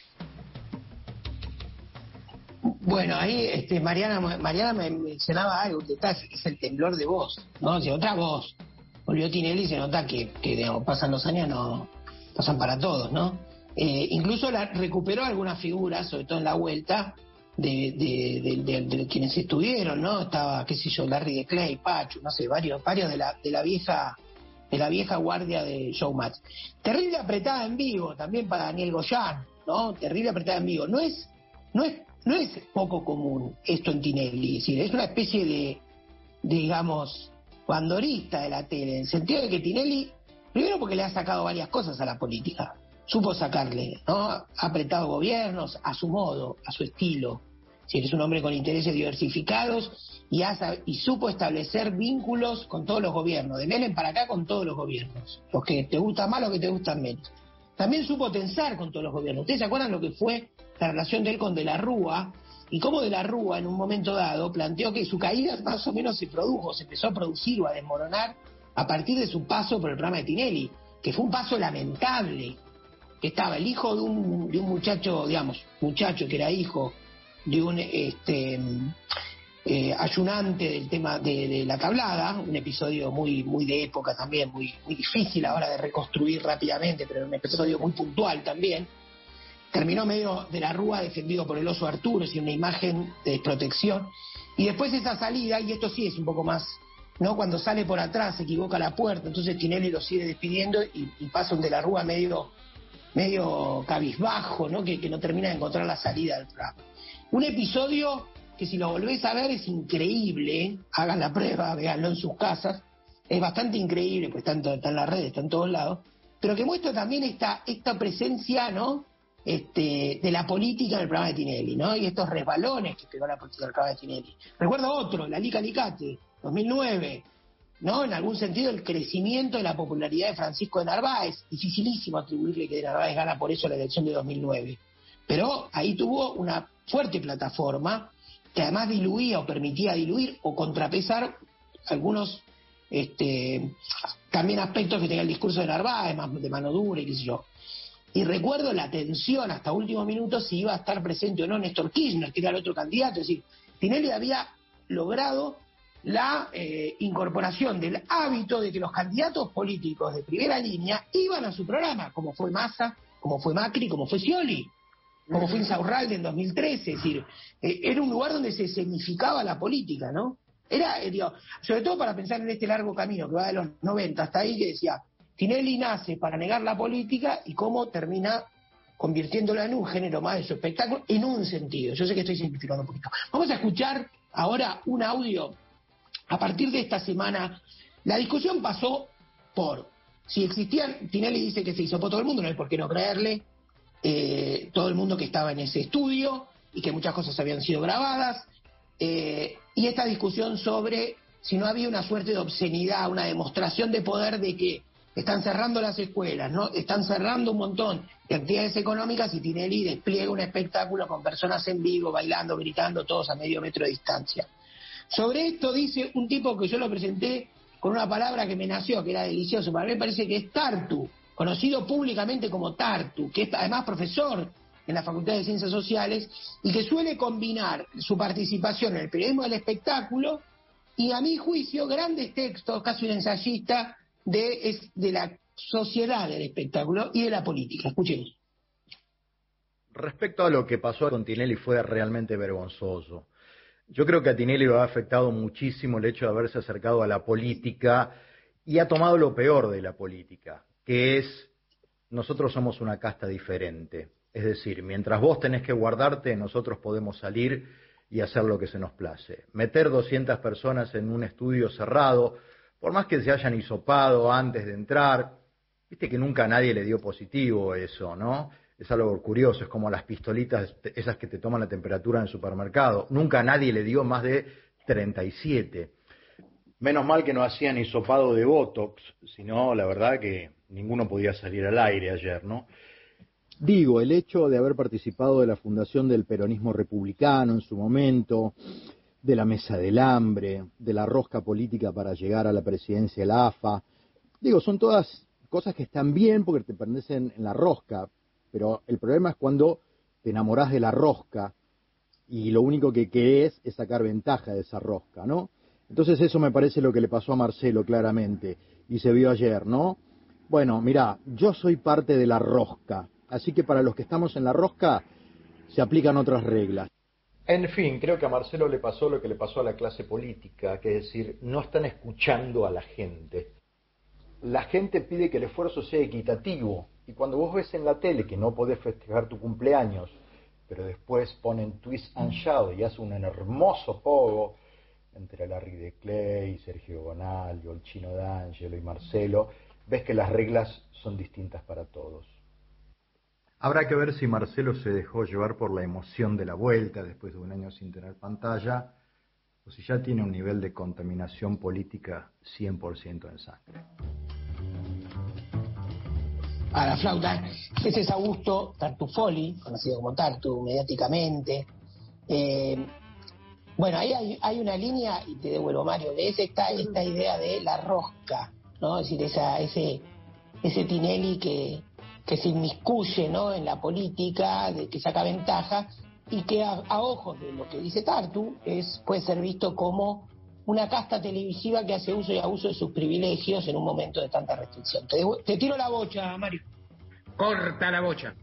Bueno, ahí Mariana me mencionaba algo, que es el temblor de voz, ¿no? O sea, otra voz. Volvió Tinelli y se nota que digamos, pasan los años, no pasan para todos, ¿no? Incluso recuperó algunas figuras, sobre todo en la vuelta, de quienes estuvieron, ¿no? Estaba, qué sé yo, Larry de Clay, Pachu, no sé, varios de la vieja guardia de Showmatch. Terrible apretada en vivo también para Daniel Goyan, ¿no? Terrible apretada en vivo. No es poco común esto en Tinelli, es decir, es una especie de, digamos, bandorista de la tele, en el sentido de que Tinelli, primero porque le ha sacado varias cosas a la política, supo sacarle, ¿no? Ha apretado gobiernos a su modo, a su estilo. Si eres un hombre con intereses diversificados y supo establecer vínculos con todos los gobiernos, de Menem para acá con todos los gobiernos, los que te gustan más, los que te gustan menos. También supo tensar con todos los gobiernos. ¿Ustedes se acuerdan lo que fue la relación de él con De la Rúa? Y cómo De la Rúa en un momento dado planteó que su caída más o menos se empezó a producir o a desmoronar a partir de su paso por el programa de Tinelli, que fue un paso lamentable, que estaba el hijo de un muchacho, digamos, que era hijo de un ayunante del tema de la tablada, un episodio muy de época también, muy difícil ahora de reconstruir rápidamente, pero un episodio muy puntual también. Terminó medio De la Rúa defendido por el oso Arturo, es una imagen de desprotección. Y después esa salida, y esto sí es un poco más, ¿no? Cuando sale por atrás, se equivoca la puerta, entonces Tinelli lo sigue despidiendo y pasa un De la Rúa medio cabizbajo, ¿no? Que no termina de encontrar la salida del programa. Un episodio que si lo volvés a ver es increíble, ¿eh? Hagan la prueba, véanlo en sus casas, es bastante increíble, pues está en las redes, está en todos lados, pero que muestra también esta presencia, ¿no? De la política en el programa de Tinelli, ¿no? Y estos resbalones que pegó la política del programa de Tinelli. Recuerdo otro, la Lica Alicate, 2009, ¿no? En algún sentido el crecimiento de la popularidad de Francisco de Narváez, dificilísimo atribuirle que de Narváez gana por eso la elección de 2009, pero ahí tuvo una fuerte plataforma que además diluía o permitía diluir o contrapesar algunos también aspectos que tenía el discurso de Narváez, más de mano dura y qué sé yo. Y recuerdo la tensión hasta último minuto si iba a estar presente o no Néstor Kirchner, que era el otro candidato. Es decir, Tinelli había logrado la incorporación del hábito de que los candidatos políticos de primera línea iban a su programa, como fue Massa, como fue Macri, como fue Scioli, como fue Insaurralde en 2013. Es decir, era un lugar donde se escenificaba la política, ¿no? Era, sobre todo para pensar en este largo camino que va de los 90 hasta ahí, que decía, Tinelli nace para negar la política y cómo termina convirtiéndola en un género más de su espectáculo, en un sentido. Yo sé que estoy simplificando un poquito. Vamos a escuchar ahora un audio. A partir de esta semana, la discusión pasó por si existían, Tinelli dice que se hizo por todo el mundo, no hay por qué no creerle, todo el mundo que estaba en ese estudio y que muchas cosas habían sido grabadas, y esta discusión sobre si no había una suerte de obscenidad, una demostración de poder de que están cerrando las escuelas, ¿no? Están cerrando un montón de actividades económicas y Tinelli despliega un espectáculo con personas en vivo, bailando, gritando, todos a medio metro de distancia. Sobre esto dice un tipo que yo lo presenté con una palabra que me nació, que era delicioso, para mí me parece que es Tartu, conocido públicamente como Tartu, que es además profesor en la Facultad de Ciencias Sociales y que suele combinar su participación en el periodismo del espectáculo y, a mi juicio, grandes textos, casi un ensayista de la sociedad del espectáculo y de la política. Escuchemos. Respecto a lo que pasó con Tinelli, fue realmente vergonzoso. Yo creo que a Tinelli lo ha afectado muchísimo el hecho de haberse acercado a la política y ha tomado lo peor de la política, que es, nosotros somos una casta diferente. Es decir, mientras vos tenés que guardarte, nosotros podemos salir y hacer lo que se nos place. Meter 200 personas en un estudio cerrado, por más que se hayan hisopado antes de entrar, viste que nunca a nadie le dio positivo eso, ¿no? Es algo curioso, es como las pistolitas esas que te toman la temperatura en el supermercado. Nunca a nadie le dio más de 37. Menos mal que no hacían hisopado de Botox, sino la verdad que ninguno podía salir al aire ayer, ¿no? Digo, el hecho de haber participado de la fundación del peronismo republicano en su momento, de la mesa del hambre, de la rosca política para llegar a la presidencia de la AFA, digo, son todas cosas que están bien porque te pertenecen en la rosca, pero el problema es cuando te enamorás de la rosca y lo único que querés es sacar ventaja de esa rosca, ¿no? Entonces eso me parece lo que le pasó a Marcelo claramente, y se vio ayer, ¿no? Bueno, mirá, yo soy parte de la rosca, así que para los que estamos en la rosca se aplican otras reglas. En fin, creo que a Marcelo le pasó lo que le pasó a la clase política, que es decir, no están escuchando a la gente. La gente pide que el esfuerzo sea equitativo, y cuando vos ves en la tele que no podés festejar tu cumpleaños, pero después ponen Twist and Shout y hacen un hermoso pogo entre Larry de Clay, Sergio Bonaldo, el Chino D'Angelo y Marcelo, ves que las reglas son distintas para todos. Habrá que ver si Marcelo se dejó llevar por la emoción de la vuelta después de un año sin tener pantalla, o si ya tiene un nivel de contaminación política 100% en sangre. A la flauta, ese es Augusto Tartufoli, conocido como Tartu mediáticamente. Bueno, ahí hay una línea, y te devuelvo, Mario, que es esta idea de la rosca, ¿no? Es decir, ese Tinelli que se inmiscuye, ¿no?, en la política, de que saca ventaja, y que a ojos de lo que dice Tartu puede ser visto como una casta televisiva que hace uso y abuso de sus privilegios en un momento de tanta restricción. Te tiro la bocha, Mario. Corta la bocha.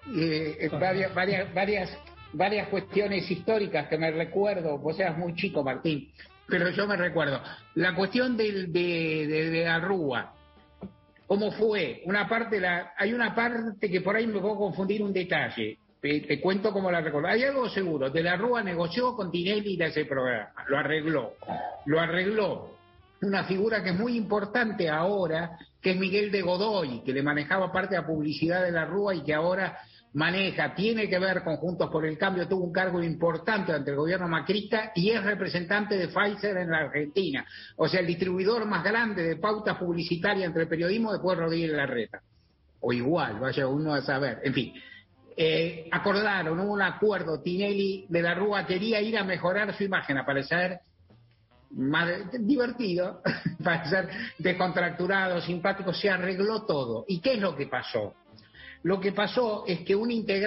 Varias cuestiones históricas que me recuerdo. Vos eras muy chico, Martín, pero yo me recuerdo. La cuestión de la Rúa. ¿Cómo fue? Hay una parte que por ahí me puedo confundir un detalle. Te cuento cómo la recuerdo. Hay algo seguro. De la Rúa negoció con Tinelli de ese programa. Lo arregló. Una figura que es muy importante ahora, que es Miguel de Godoy, que le manejaba parte de la publicidad de la Rúa y que ahora tiene que ver con Juntos por el Cambio, tuvo un cargo importante ante el gobierno macrista y es representante de Pfizer en la Argentina. O sea, el distribuidor más grande de pautas publicitarias entre el periodismo después de Rodríguez Larreta. O igual, vaya uno a saber. En fin, hubo un acuerdo. Tinelli de la Rúa quería ir a mejorar su imagen, a parecer más divertido, para ser descontracturado, simpático. Se arregló todo. ¿Y qué es lo que pasó? Lo que pasó es que un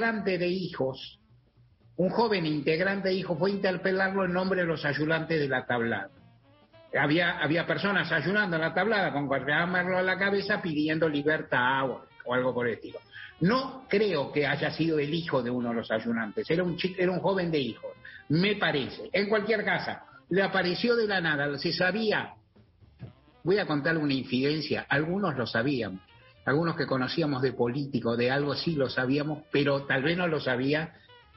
joven integrante de Hijos, fue a interpelarlo en nombre de los ayudantes de la tablada. Había personas ayunando en la tablada con guardamarlo a la cabeza pidiendo libertad o algo por el estilo. No creo que haya sido el hijo de uno de los ayunantes, era un joven de Hijos, me parece. En cualquier caso, le apareció de la nada, se sabía. Voy a contarle una infidencia, algunos lo sabíamos, algunos que conocíamos de político, de algo así lo sabíamos, pero tal vez no lo sabían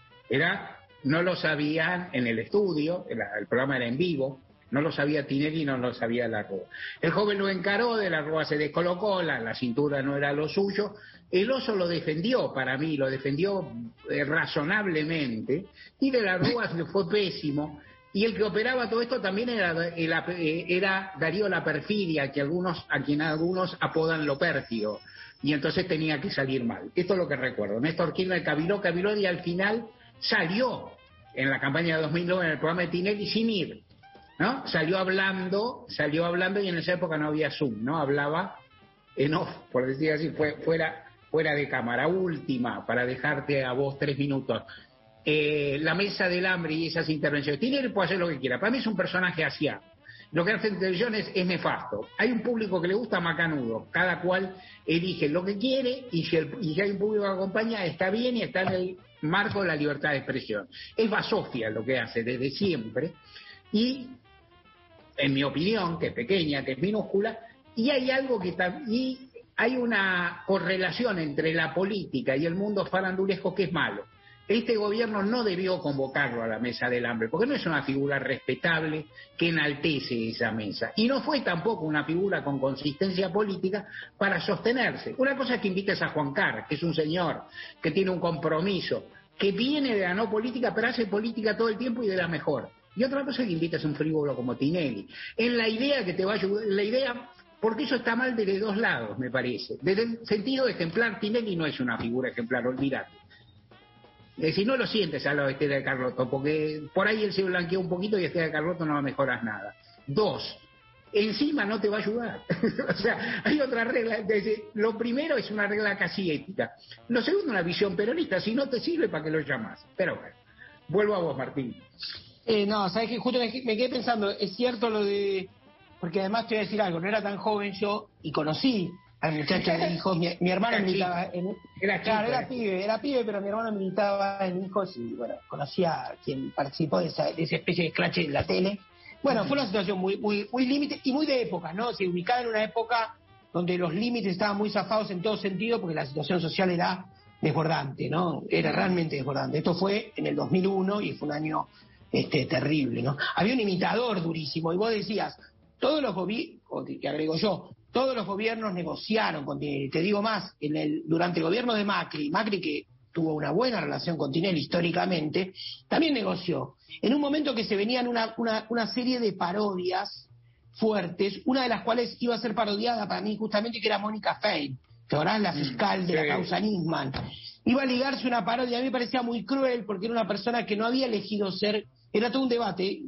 en el estudio, el programa era en vivo, no lo sabía Tinelli, no lo sabía la Rúa. El joven lo encaró, de la Rúa se descolocó, la cintura no era lo suyo. El oso lo defendió, para mí, lo defendió razonablemente, y de la Rúa le fue pésimo. Y el que operaba todo esto también era Darío La Perfidia, a quien algunos apodan lo pérfido, y entonces tenía que salir mal. Esto es lo que recuerdo. Néstor Kirchner caviló y al final salió en la campaña de 2009 en el programa de Tinelli sin ir, ¿no? Salió hablando y en esa época no había Zoom, ¿no? Hablaba en off, por decir así, fuera de cámara. Última, para dejarte a vos 3 minutos. La mesa del hambre y esas intervenciones. Tinelli puede hacer lo que quiera. Para mí es un personaje asiático. Lo que hace en televisión es nefasto. Hay un público que le gusta macanudo. Cada cual elige lo que quiere y si hay un público que acompaña, está bien y está en el marco de la libertad de expresión. Es basofia lo que hace desde siempre. Y, en mi opinión, que es pequeña, que es minúscula, y hay una correlación entre la política y el mundo farandulesco que es malo. Este gobierno no debió convocarlo a la mesa del hambre, porque no es una figura respetable que enaltece esa mesa. Y no fue tampoco una figura con consistencia política para sostenerse. Una cosa es que invites a Juan Carr, que es un señor que tiene un compromiso, que viene de la no política, pero hace política todo el tiempo y de la mejor. Y otra cosa es que invitas a un frívolo como Tinelli. En la idea que te va a ayudar, porque eso está mal desde dos lados, me parece. Desde el sentido ejemplar, Tinelli no es una figura ejemplar, olvídate. Si no lo sientes a la Estela de Carlotto, porque por ahí él se blanqueó un poquito y Estela de Carlotto no mejoras nada. Dos, encima no te va a ayudar. O sea, hay otra regla. Lo primero es una regla casi ética. Lo segundo, una visión peronista. Si no te sirve, ¿para qué lo llamas? Pero bueno, vuelvo a vos, Martín. No, sabes que justo me quedé pensando, es cierto lo de... Porque además te voy a decir algo, no era tan joven yo y conocí al muchacho de Hijos. Mi hermano militaba en... Era pibe, pero mi hermano militaba en Hijos y bueno, conocía a quien participó de esa especie de escrache en la tele. Bueno, fue una situación muy límite y muy de época, ¿no? Se ubicaba en una época donde los límites estaban muy zafados en todo sentido porque la situación social era desbordante, ¿no? Era realmente desbordante. Esto fue en el 2001 y fue un año terrible, ¿no? Había un imitador durísimo y vos decías, todos los gobiernos, que agrego yo, todos los gobiernos negociaron con Tinelli. Te digo más, durante el gobierno de Macri que tuvo una buena relación con Tinelli históricamente, también negoció. En un momento que se venían una serie de parodias fuertes, una de las cuales iba a ser parodiada para mí justamente, que era Mónica Fein, que ahora es la fiscal de la causa Nisman. Iba a ligarse una parodia, a mí me parecía muy cruel porque era una persona que no había elegido ser, era todo un debate,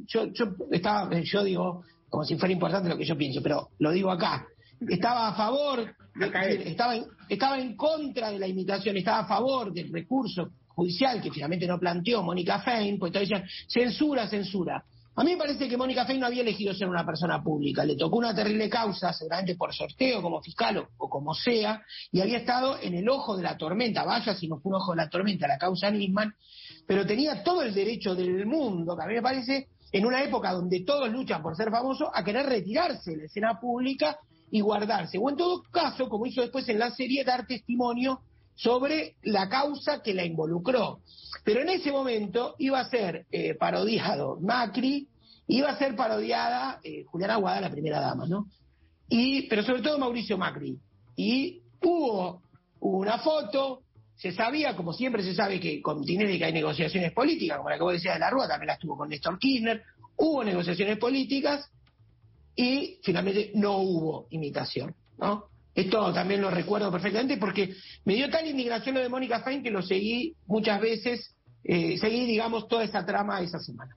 yo digo, como si fuera importante lo que yo pienso, pero lo digo acá, estaba a favor, estaba en contra de la imitación, estaba a favor del recurso judicial que finalmente no planteó Mónica Fein, pues todos decían, censura. A mí me parece que Mónica Fein no había elegido ser una persona pública, le tocó una terrible causa, seguramente por sorteo como fiscal o como sea, y había estado en el ojo de la tormenta, vaya si no fue un ojo de la tormenta la causa Nisman, pero tenía todo el derecho del mundo, que a mí me parece, en una época donde todos luchan por ser famosos, a querer retirarse de la escena pública y guardarse, o en todo caso, como hizo después en la serie, dar testimonio sobre la causa que la involucró. Pero en ese momento iba a ser parodiado Macri, iba a ser parodiada Juliana Aguada, la primera dama, ¿no? Pero sobre todo Mauricio Macri. Y hubo una foto, se sabía, como siempre se sabe que con Tinelli que hay negociaciones políticas, como la que vos decías de la Rúa, también las tuvo con Néstor Kirchner, hubo negociaciones políticas y finalmente no hubo imitación, ¿no? Esto también lo recuerdo perfectamente porque me dio tal indignación lo de Mónica Fein que lo seguí muchas veces, digamos, toda esa trama esa semana.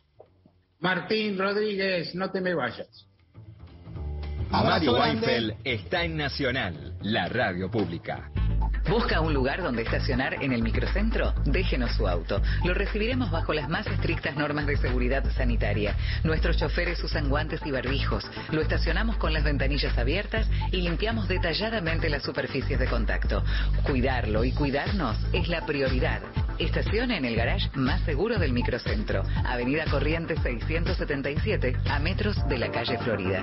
Martín Rodríguez, no te me vayas. Mario Weinfeld está en Nacional, la radio pública. ¿Busca un lugar donde estacionar en el microcentro? Déjenos su auto. Lo recibiremos bajo las más estrictas normas de seguridad sanitaria. Nuestros choferes usan guantes y barbijos. Lo estacionamos con las ventanillas abiertas y limpiamos detalladamente las superficies de contacto. Cuidarlo y cuidarnos es la prioridad. Estacione en el garage más seguro del microcentro. Avenida Corrientes 677, a metros de la calle Florida.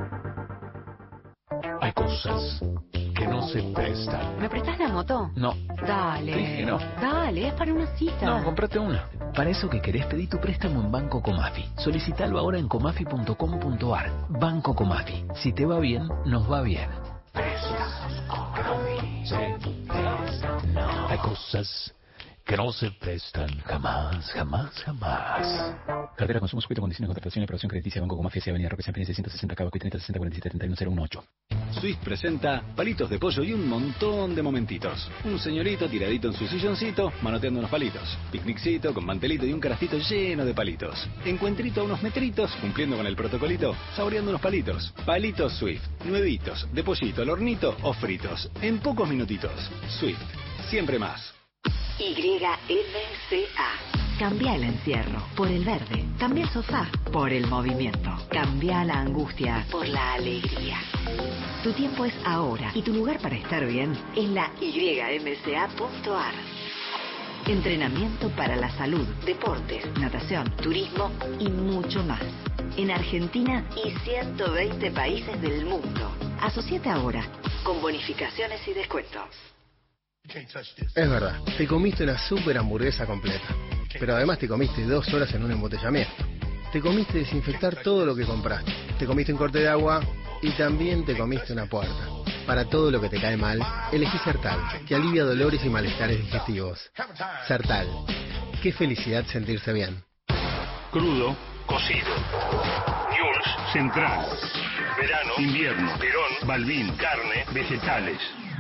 Hay cosas que no se prestan. ¿Me prestas la moto? No. Dale. Dije no. Dale, es para una cita. No, comprate una. Para eso que querés, pedí tu préstamo en Banco Comafi. Solicítalo ahora en comafi.com.ar. Banco Comafi. Si te va bien, nos va bien. Préstamos Comafi. Sí. No. Hay cosas que no se prestan jamás. Cartera Consumo Sujeto a condiciones de contratación y aprobación crediticia Banco Comafi, Avenida Roque San Pérez 660 Cabo 30 60 47 31 018. Swift presenta palitos de pollo y un montón de momentitos. Un señorito tiradito en su silloncito, manoteando unos palitos. Picniccito con mantelito y un canastito lleno de palitos. Encuentrito a unos metritos, cumpliendo con el protocolito, saboreando unos palitos. Palitos Swift, nuevitos, de pollito al hornito o fritos. En pocos minutitos. Swift, siempre más. YMCA. Cambia el encierro por el verde. Cambia el sofá por el movimiento. Cambia la angustia por la alegría. Tu tiempo es ahora y tu lugar para estar bien es la YMCA.ar. Entrenamiento para la salud, deportes, natación, turismo y mucho más. En Argentina y 120 países del mundo. Asociate ahora con bonificaciones y descuentos. Es verdad, te comiste una super hamburguesa completa, pero además te comiste 2 horas en un embotellamiento. Te comiste desinfectar todo lo que compraste. Te comiste un corte de agua y también te comiste una puerta. Para todo lo que te cae mal, elegí Sertal, que alivia dolores y malestares digestivos. Sertal, qué felicidad sentirse bien. Crudo, cocido. News, central. Verano, invierno, Perón, Balbín, carne, vegetales.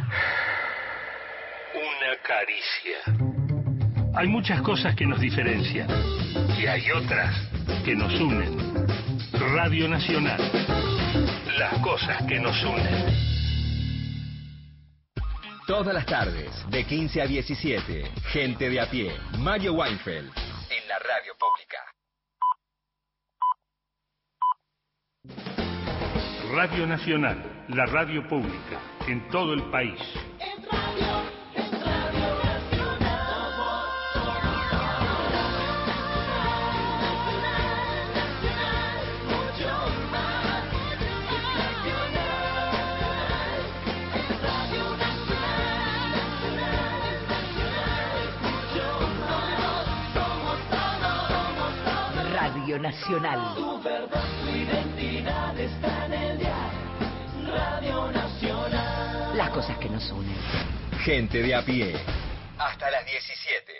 Una caricia. Hay muchas cosas que nos diferencian y hay otras que nos unen. Radio Nacional. Las cosas que nos unen. Todas las tardes, de 15 a 17, Gente de a pie, Mario Weinfeld, en la radio pública. Radio Nacional, la radio pública, en todo el país. Radio Nacional. Tu verdad, tu identidad está en el diario. Radio Nacional. Las cosas que nos unen. Gente de a pie, hasta las 17.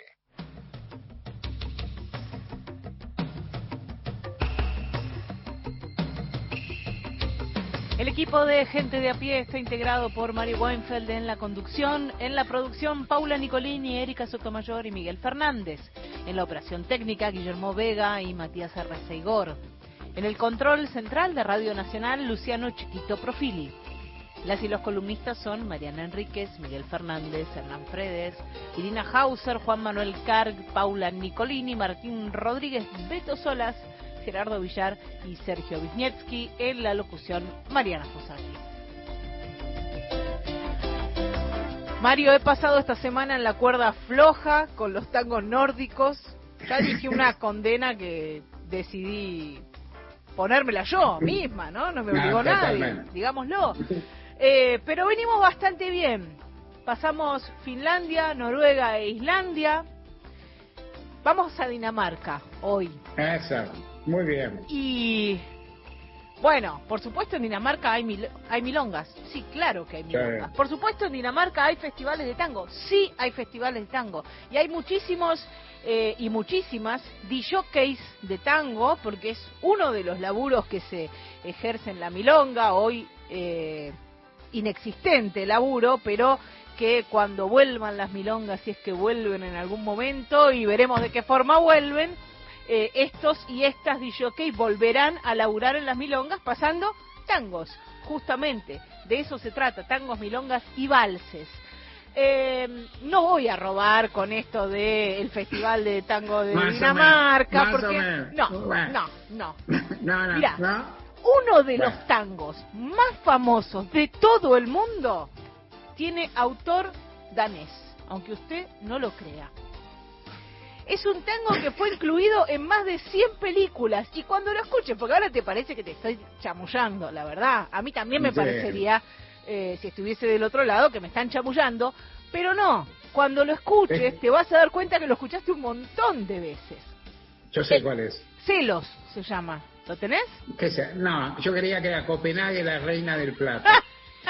El equipo de Gente de a pie está integrado por Mario Weinfeld en la conducción, en la producción Paula Nicolini, Erika Sotomayor y Miguel Fernández, en la operación técnica Guillermo Vega y Matías Arreceigor, en el control central de Radio Nacional Luciano Chiquito Profili. Las y los columnistas son Mariana Enríquez, Miguel Fernández, Hernán Fredes, Irina Hauser, Juan Manuel Carg, Paula Nicolini, Martín Rodríguez, Beto Solas, Gerardo Villar y Sergio Wisniewski. En la locución, Mariana Fossati. Mario, he pasado esta semana en la cuerda floja con los tangos nórdicos. Ya dije una condena que decidí ponérmela yo misma, ¿no? No me obligó nadie, digámoslo. Pero venimos bastante bien. Pasamos Finlandia, Noruega e Islandia. Vamos a Dinamarca hoy. Eso, muy bien. Y bueno, por supuesto en Dinamarca hay milongas. Sí, claro que hay milongas. Sí. Por supuesto en Dinamarca hay festivales de tango. Sí, hay festivales de tango. Y hay muchísimos y muchísimas DJs de tango, porque es uno de los laburos que se ejerce en la milonga. Hoy inexistente laburo, pero que cuando vuelvan las milongas, si es que vuelven en algún momento, y veremos de qué forma vuelven, estos y estas DJs volverán a laburar en las milongas pasando tangos, justamente, de eso se trata, tangos, milongas y valses. No voy a robar con esto del Festival de Tango de Dinamarca, porque no. Mirá, uno de los tangos más famosos de todo el mundo tiene autor danés, aunque usted no lo crea. Es un tango que fue incluido en más de 100 películas, y cuando lo escuches, porque ahora te parece que te estoy chamullando, la verdad, a mí también me parecería, si estuviese del otro lado, que me están chamullando, pero no, cuando lo escuches te vas a dar cuenta que lo escuchaste un montón de veces. Yo sé cuál es. Celos se llama, ¿lo tenés? ¿Qué sea? No, yo creía que era Copenhague la reina del plata.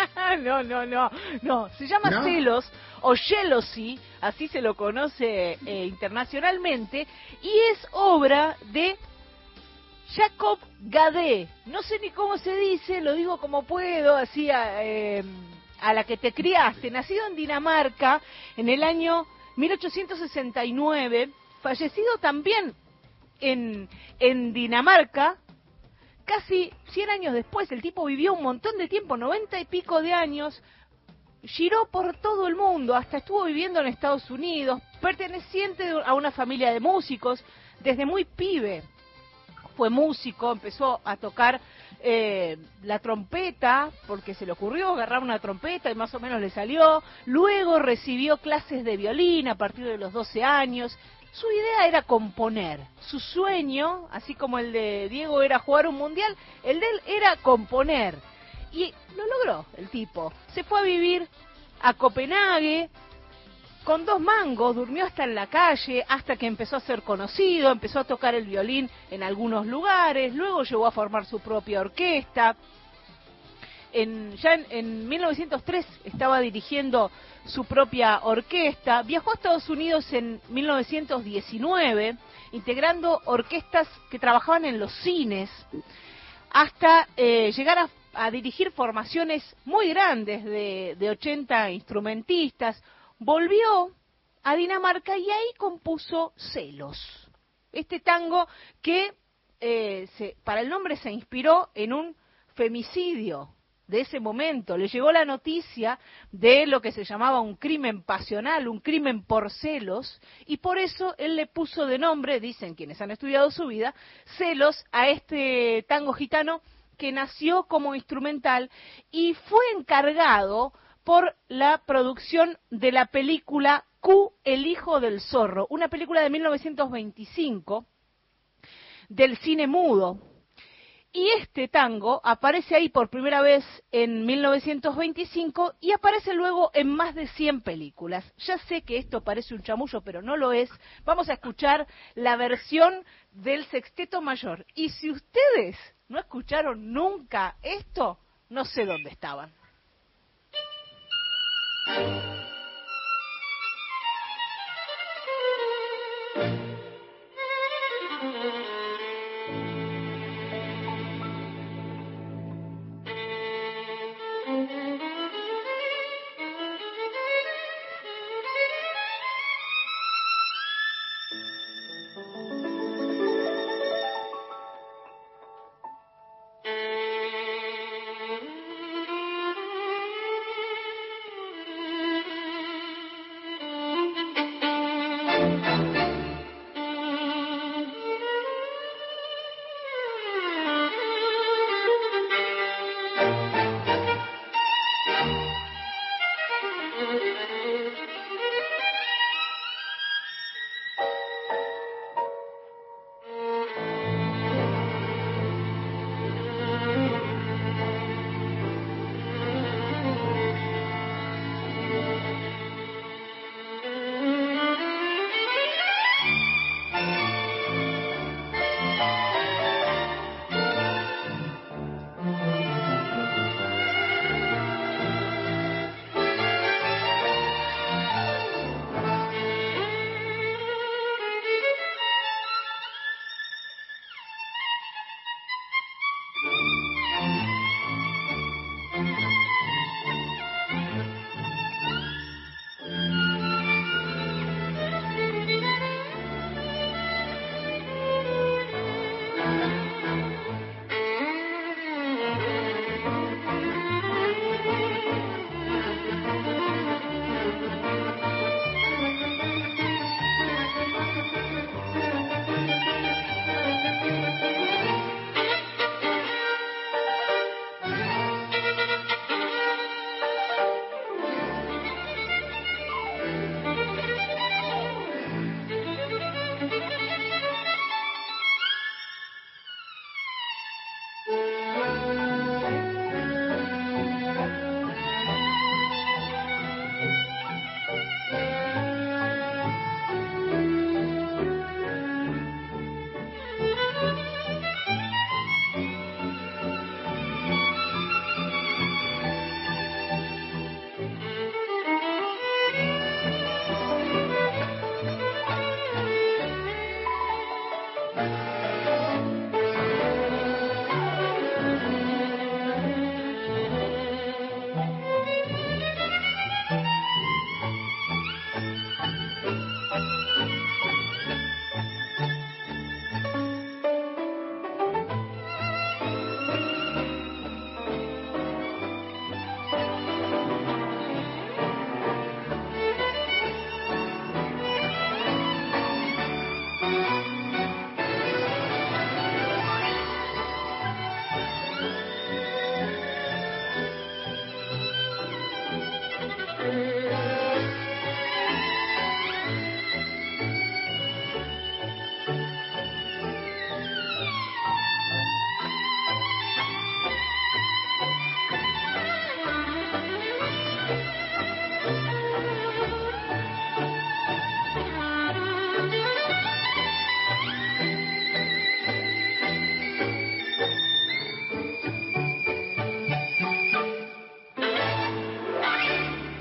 No, se llama ¿No? Celos o Jealousy, así se lo conoce internacionalmente, y es obra de Jacob Gade. No sé ni cómo se dice, lo digo como puedo, así a la que te criaste. Nacido en Dinamarca en el año 1869, fallecido también en Dinamarca. Casi 100 años después, el tipo vivió un montón de tiempo, 90 y pico de años, giró por todo el mundo, hasta estuvo viviendo en Estados Unidos, perteneciente a una familia de músicos, desde muy pibe fue músico, empezó a tocar la trompeta, porque se le ocurrió agarrar una trompeta y más o menos le salió, luego recibió clases de violín a partir de los 12 años, su idea era componer, su sueño, así como el de Diego era jugar un mundial, el de él era componer. Y lo logró el tipo. Se fue a vivir a Copenhague con 2 mangos, durmió hasta en la calle, hasta que empezó a ser conocido, empezó a tocar el violín en algunos lugares, luego llegó a formar su propia orquesta. Ya en 1903 estaba dirigiendo su propia orquesta, viajó a Estados Unidos en 1919 integrando orquestas que trabajaban en los cines, hasta llegar a dirigir formaciones muy grandes de 80 instrumentistas. Volvió a Dinamarca y ahí compuso Celos, este tango que para el nombre se inspiró en un femicidio de ese momento. Le llegó la noticia de lo que se llamaba un crimen pasional, un crimen por celos, y por eso él le puso de nombre, dicen quienes han estudiado su vida, Celos, a este tango gitano que nació como instrumental y fue encargado por la producción de la película Q, el hijo del zorro, una película de 1925 del cine mudo. Y este tango aparece ahí por primera vez en 1925 y aparece luego en más de 100 películas. Ya sé que esto parece un chamullo, pero no lo es. Vamos a escuchar la versión del Sexteto Mayor. Y si ustedes no escucharon nunca esto, no sé dónde estaban.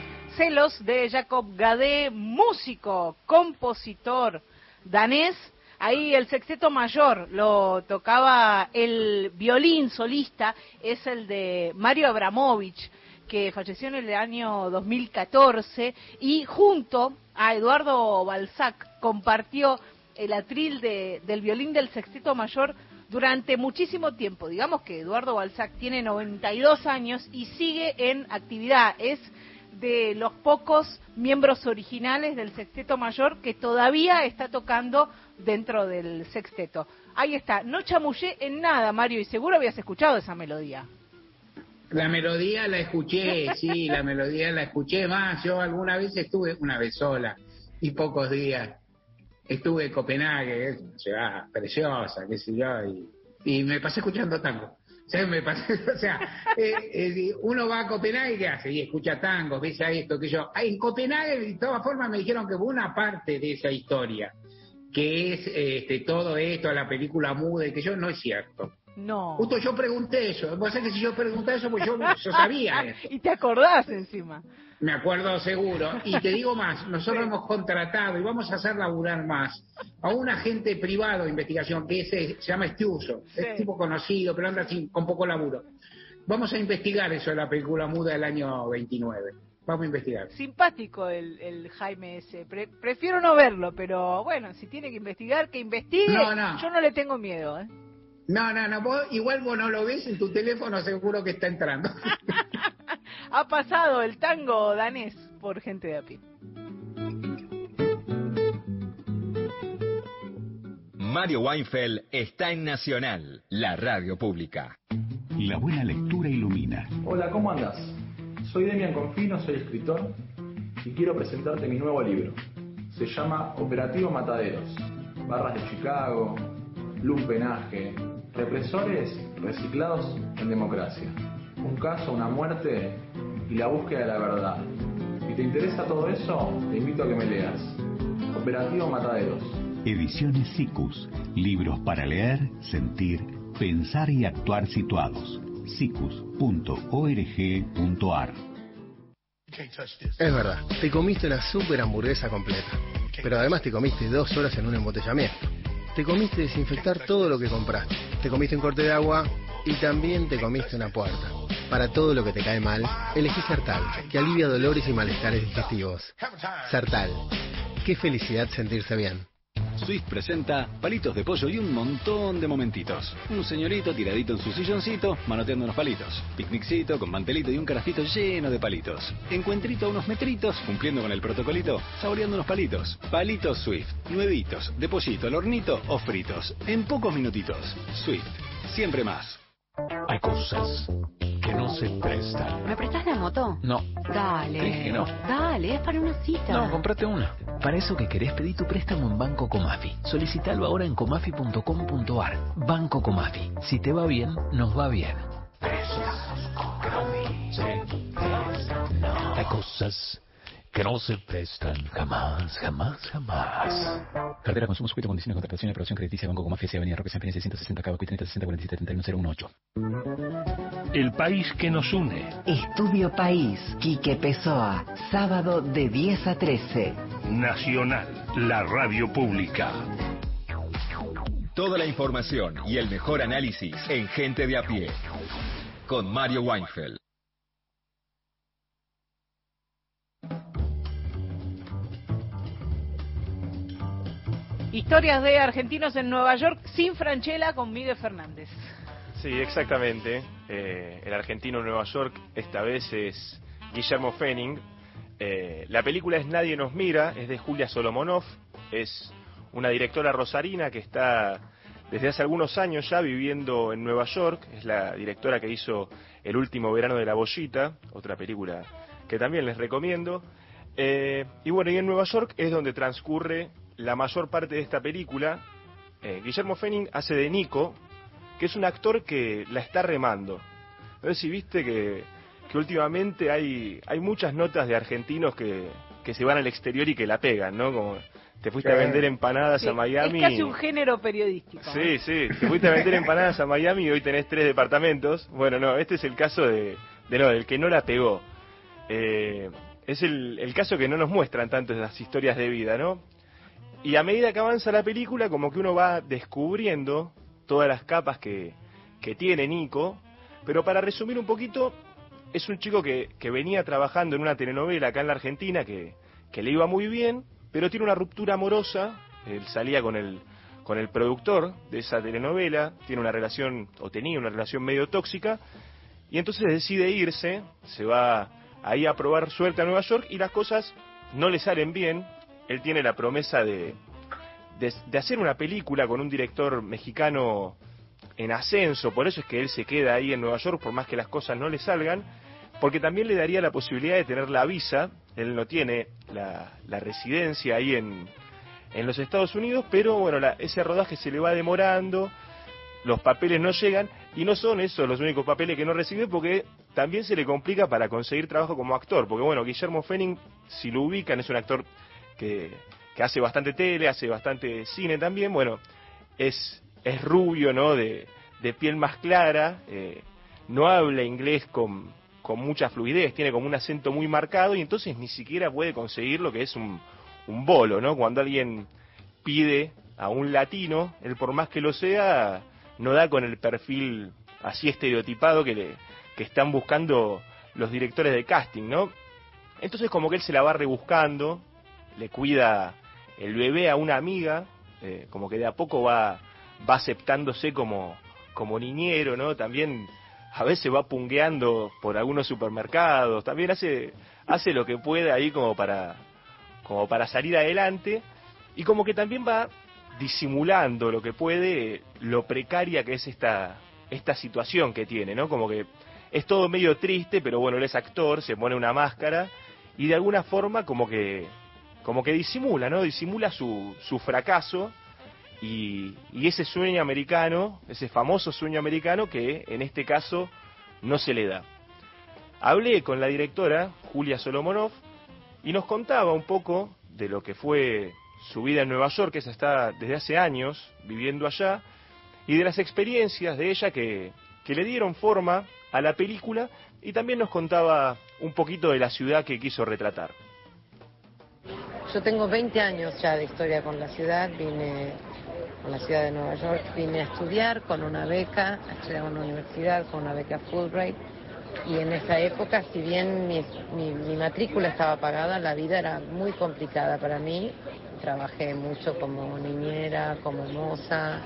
Celos de Jacob Gade, músico, compositor danés, Ahí el sexteto mayor lo tocaba el violín solista, es el de Mario Abramovich, que falleció en el año 2014, y junto a Eduardo Balzac compartió el atril del violín del sexteto mayor durante muchísimo tiempo. Digamos que Eduardo Balzac tiene 92 años y sigue en actividad. Es de los pocos miembros originales del sexteto mayor que todavía está tocando dentro del sexteto. Ahí está, no chamullé en nada, Mario, y seguro habías escuchado esa melodía. La melodía la escuché, sí, la melodía la escuché más. Yo alguna vez estuve, una vez sola, y pocos días, estuve en Copenhague, que es una ciudad preciosa, qué sé yo, y me pasé escuchando tango. Uno va a Copenhague, ¿qué hace? Y escucha tangos, ves a esto, que yo. En Copenhague, de todas formas, me dijeron que una parte de esa historia, que es todo esto, la película muda, y que yo, no es cierto. No. Justo yo pregunté eso. Vos sabés que si yo pregunté eso, pues yo sabía eso. Y te acordás encima. Me acuerdo seguro. Y te digo más, nosotros hemos contratado y vamos a hacer laburar más a un agente privado de investigación que se llama Estiuso. Sí. Es tipo conocido, pero anda así, con poco laburo. Vamos a investigar eso de la película muda del año 29. Vamos a investigar. Simpático el Jaime ese. Prefiero no verlo, pero bueno, si tiene que investigar, que investigue. No. Yo no le tengo miedo, ¿eh? No, igual vos no lo ves en tu teléfono, seguro que está entrando. Ha pasado el tango danés por gente de a pie. Mario Weinfeld está en Nacional, la radio pública. La buena lectura ilumina. Hola, ¿cómo andás? Soy Demian Confino, soy escritor y quiero presentarte mi nuevo libro. Se llama Operativo Mataderos. Barras de Chicago, lumpenaje, represores reciclados en democracia. Un caso, una muerte y la búsqueda de la verdad. Si te interesa todo eso, te invito a que me leas. Operativo Mataderos. Ediciones Siccus. Libros para leer, sentir, pensar y actuar situados. siccus.org.ar. Es verdad, te comiste una super hamburguesa completa. Pero además te comiste 2 horas en un embotellamiento. Te comiste desinfectar todo lo que compraste. Te comiste un corte de agua y también te comiste una puerta. Para todo lo que te cae mal, elegí Sertal, que alivia dolores y malestares digestivos. Sertal. Qué felicidad sentirse bien. Swift presenta palitos de pollo y un montón de momentitos. Un señorito tiradito en su silloncito, manoteando unos palitos. Picniccito con mantelito y un carastito lleno de palitos. Encuentrito a unos metritos, cumpliendo con el protocolito, saboreando unos palitos. Palitos Swift, nuevitos, de pollito al hornito o fritos. En pocos minutitos. Swift, siempre más. Hay cosas que no se prestan. ¿Me prestás la moto? No. Dale. Dije que no. Dale, es para una cita. No, comprate una. Para eso que querés, pedí tu préstamo en Banco Comafi. Solicítalo ahora en comafi.com.ar. Banco Comafi. Si te va bien, nos va bien. Hay cosas que no se prestan jamás, jamás, jamás. Cartera Consumo Sujeto Condiciones de Contratación y Aprobación Crediticia Banco Comafi S. Avenida Roque San Pérez 660 Cabo 30 60 47 31 018. El país que nos une. Estudio País, Quique Pessoa, sábado de 10 a 13. Nacional, la radio pública. Toda la información y el mejor análisis en Gente de a Pie. Con Mario Weinfeld. Historias de argentinos en Nueva York sin Franchella con Miguel Fernández. Sí, exactamente. El argentino en Nueva York esta vez es Guillermo Fenning. La película es Nadie nos mira, es de Julia Solomonov. Es una directora rosarina que está desde hace algunos años ya viviendo en Nueva York. Es la directora que hizo El último verano de la bollita, otra película que también les recomiendo. Y bueno, y en Nueva York es donde transcurre la mayor parte de esta película. Guillermo Fenning hace de Nico, que es un actor que la está remando. No sé si viste que últimamente hay muchas notas de argentinos que se van al exterior y que la pegan, ¿no? Como te fuiste a vender empanadas a Miami. Es casi un género periodístico. Sí, te fuiste a vender empanadas a Miami y hoy tenés 3 departamentos. Bueno, no, este es el caso del que no la pegó. Es el caso que no nos muestran tanto las historias de vida, ¿no? Y a medida que avanza la película, como que uno va descubriendo todas las capas que tiene Nico, pero para resumir un poquito, es un chico que venía trabajando en una telenovela acá en la Argentina, que le iba muy bien, pero tiene una ruptura amorosa. Él salía con el productor de esa telenovela, tiene una relación, o tenía una relación medio tóxica, y entonces decide irse, se va ahí a probar suerte a Nueva York, y las cosas no le salen bien. Él tiene la promesa de hacer una película con un director mexicano en ascenso, por eso es que él se queda ahí en Nueva York, por más que las cosas no le salgan, porque también le daría la posibilidad de tener la visa. Él no tiene la residencia ahí en los Estados Unidos, pero bueno, ese rodaje se le va demorando, los papeles no llegan, y no son esos los únicos papeles que no recibe, porque también se le complica para conseguir trabajo como actor, porque bueno, Guillermo Fenning, si lo ubican, es un actor que hace bastante tele, hace bastante cine también, bueno, es rubio, ¿no?, de piel más clara, no habla inglés con mucha fluidez, tiene como un acento muy marcado, y entonces ni siquiera puede conseguir lo que es un bolo, ¿no? Cuando alguien pide a un latino, él por más que lo sea, no da con el perfil así estereotipado que están buscando los directores de casting, ¿no? Entonces como que él se la va rebuscando, le cuida el bebé a una amiga, como que de a poco va aceptándose como niñero, ¿no? También a veces va pungueando por algunos supermercados, también hace lo que puede ahí como para salir adelante, y como que también va disimulando lo que puede, lo precaria que es esta situación que tiene, ¿no? Como que es todo medio triste, pero bueno, él es actor, se pone una máscara, y de alguna forma como que disimula, ¿no? Disimula su fracaso, y ese sueño americano, ese famoso sueño americano que en este caso no se le da. Hablé con la directora, Julia Solomonov, y nos contaba un poco de lo que fue su vida en Nueva York, que ella está desde hace años viviendo allá, y de las experiencias de ella que le dieron forma a la película, y también nos contaba un poquito de la ciudad que quiso retratar. Yo tengo 20 años ya de historia con la ciudad, vine con la ciudad de Nueva York, vine a estudiar con una beca, a estudiar en una universidad con una beca Fulbright, y en esa época, si bien mi matrícula estaba pagada, la vida era muy complicada para mí. Trabajé mucho como niñera, como moza,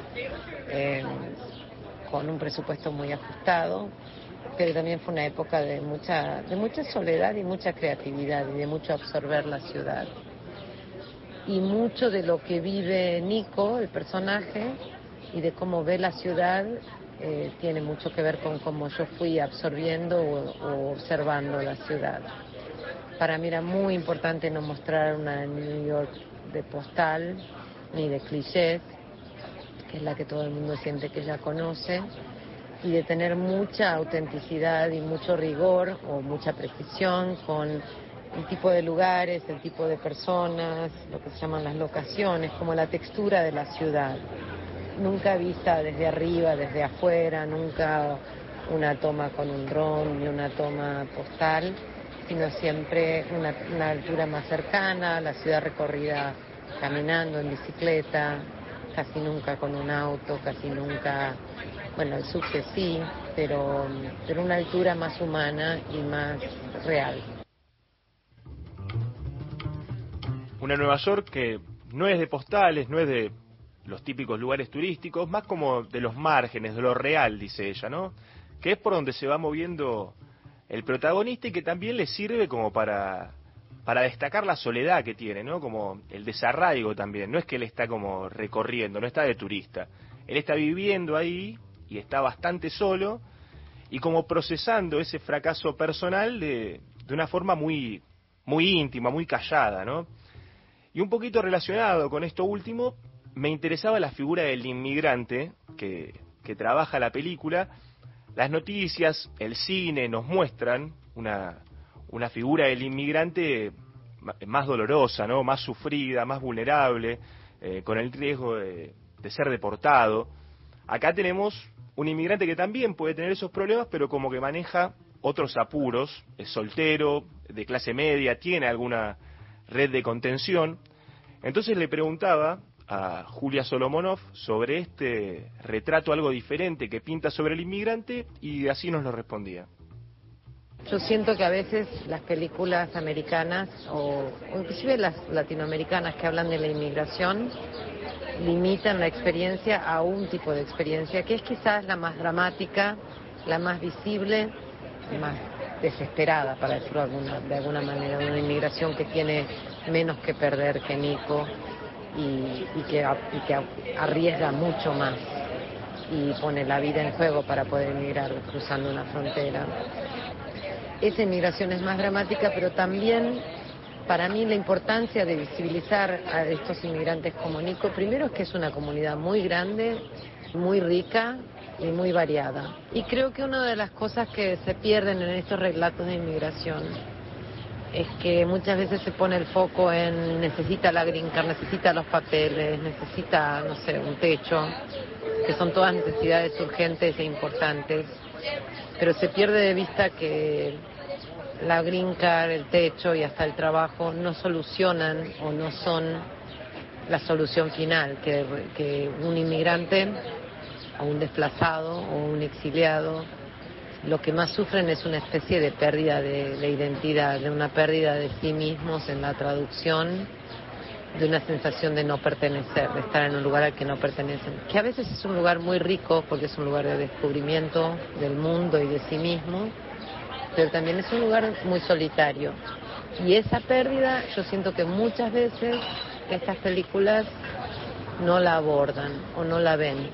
con un presupuesto muy ajustado, pero también fue una época de mucha soledad y mucha creatividad y de mucho absorber la ciudad. Y mucho de lo que vive Nico, el personaje, y de cómo ve la ciudad, tiene mucho que ver con cómo yo fui absorbiendo o observando la ciudad. Para mí era muy importante no mostrar una New York de postal ni de clichés, que es la que todo el mundo siente que ya conoce, y de tener mucha autenticidad y mucho rigor o mucha precisión con el tipo de lugares, el tipo de personas, lo que se llaman las locaciones, como la textura de la ciudad. Nunca vista desde arriba, desde afuera, nunca una toma con un dron ni una toma postal, sino siempre una altura más cercana, la ciudad recorrida caminando, en bicicleta, casi nunca con un auto, casi nunca, bueno, el subte sí, pero una altura más humana y más real. Una Nueva York que no es de postales, no es de los típicos lugares turísticos, más como de los márgenes, de lo real, dice ella, ¿no? Que es por donde se va moviendo el protagonista y que también le sirve como para destacar la soledad que tiene, ¿no? Como el desarraigo también. No es que él está como recorriendo, no está de turista. Él está viviendo ahí y está bastante solo y como procesando ese fracaso personal de una forma muy íntima, muy callada, ¿no? Y un poquito relacionado con esto último, me interesaba la figura del inmigrante que trabaja la película. Las noticias, el cine nos muestran una figura del inmigrante más dolorosa, ¿no? Más sufrida, más vulnerable, con el riesgo de ser deportado. Acá tenemos un inmigrante que también puede tener esos problemas, pero como que maneja otros apuros, es soltero, de clase media, tiene alguna red de contención. Entonces le preguntaba a Julia Solomonov sobre este retrato algo diferente que pinta sobre el inmigrante, y así nos lo respondía. Yo siento que a veces las películas americanas o inclusive las latinoamericanas que hablan de la inmigración limitan la experiencia a un tipo de experiencia que es quizás la más dramática, la más visible, más desesperada, para decirlo de alguna manera, una inmigración que tiene menos que perder que Nico y que arriesga mucho más y pone la vida en juego para poder emigrar cruzando una frontera. Esa inmigración es más dramática, pero también para mí la importancia de visibilizar a estos inmigrantes como Nico, primero es que es una comunidad muy grande, muy rica y muy variada. Y creo que una de las cosas que se pierden en estos relatos de inmigración es que muchas veces se pone el foco en necesita la green card, necesita los papeles, necesita, no sé, un techo, que son todas necesidades urgentes e importantes, pero se pierde de vista que la green card, el techo y hasta el trabajo no solucionan o no son la solución final, que un inmigrante o un desplazado o un exiliado lo que más sufren es una especie de pérdida de identidad, de una pérdida de sí mismos en la traducción, de una sensación de no pertenecer, de estar en un lugar al que no pertenecen, que a veces es un lugar muy rico porque es un lugar de descubrimiento del mundo y de sí mismo, pero también es un lugar muy solitario. Y esa pérdida yo siento que muchas veces estas películas no la abordan o no la ven.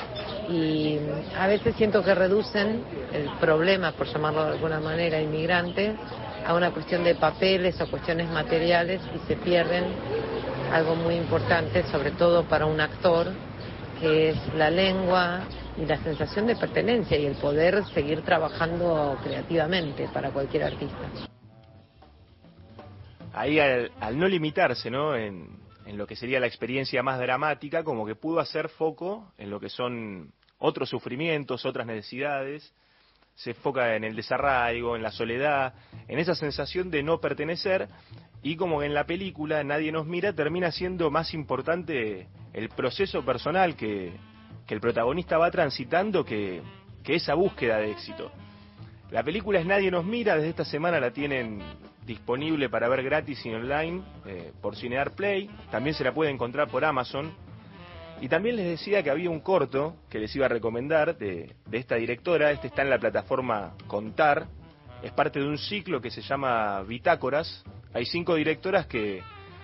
Y a veces siento que reducen el problema, por llamarlo de alguna manera, inmigrante, a una cuestión de papeles o cuestiones materiales y se pierden algo muy importante, sobre todo para un actor, que es la lengua y la sensación de pertenencia y el poder seguir trabajando creativamente para cualquier artista. Ahí al no limitarse, ¿no?, en lo que sería la experiencia más dramática, como que pudo hacer foco en lo que son otros sufrimientos, otras necesidades, se enfoca en el desarraigo, en la soledad, en esa sensación de no pertenecer, y como en la película Nadie nos mira, termina siendo más importante el proceso personal que el protagonista va transitando que esa búsqueda de éxito. La película es Nadie nos mira, desde esta semana la tienen disponible para ver gratis y online por Cinear Play, también se la puede encontrar por Amazon. Y también les decía que había un corto que les iba a recomendar de esta directora. Este está en la plataforma Contar, es parte de un ciclo que se llama Bitácoras. Hay 5 directoras que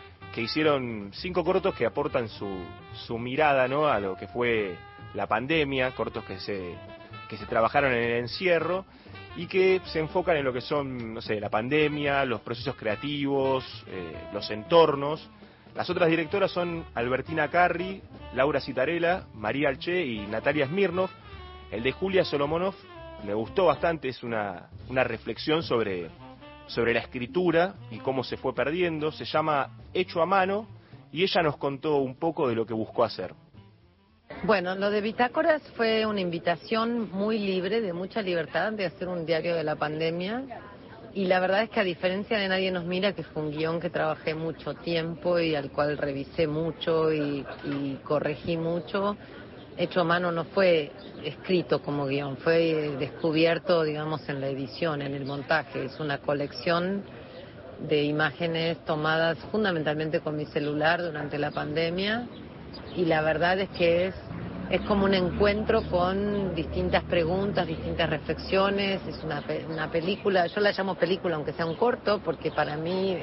hicieron 5 cortos que aportan su mirada, ¿no?, a lo que fue la pandemia, cortos que se trabajaron en el encierro y que se enfocan en lo que son, no sé, la pandemia, los procesos creativos, los entornos. Las otras directoras son Albertina Carri, Laura Citarella, María Alché y Natalia Smirnov. El de Julia Solomonov me gustó bastante, es una reflexión sobre la escritura y cómo se fue perdiendo. Se llama Hecho a mano y ella nos contó un poco de lo que buscó hacer. Bueno, lo de Bitácoras fue una invitación muy libre, de mucha libertad, de hacer un diario de la pandemia. Y la verdad es que a diferencia de Nadie nos mira, que fue un guión que trabajé mucho tiempo y al cual revisé mucho y corregí mucho, Hecho a mano no fue escrito como guión, fue descubierto, digamos, en la edición, en el montaje. Es una colección de imágenes tomadas fundamentalmente con mi celular durante la pandemia y la verdad es que es como un encuentro con distintas preguntas, distintas reflexiones. Es una película, yo la llamo película aunque sea un corto, porque para mí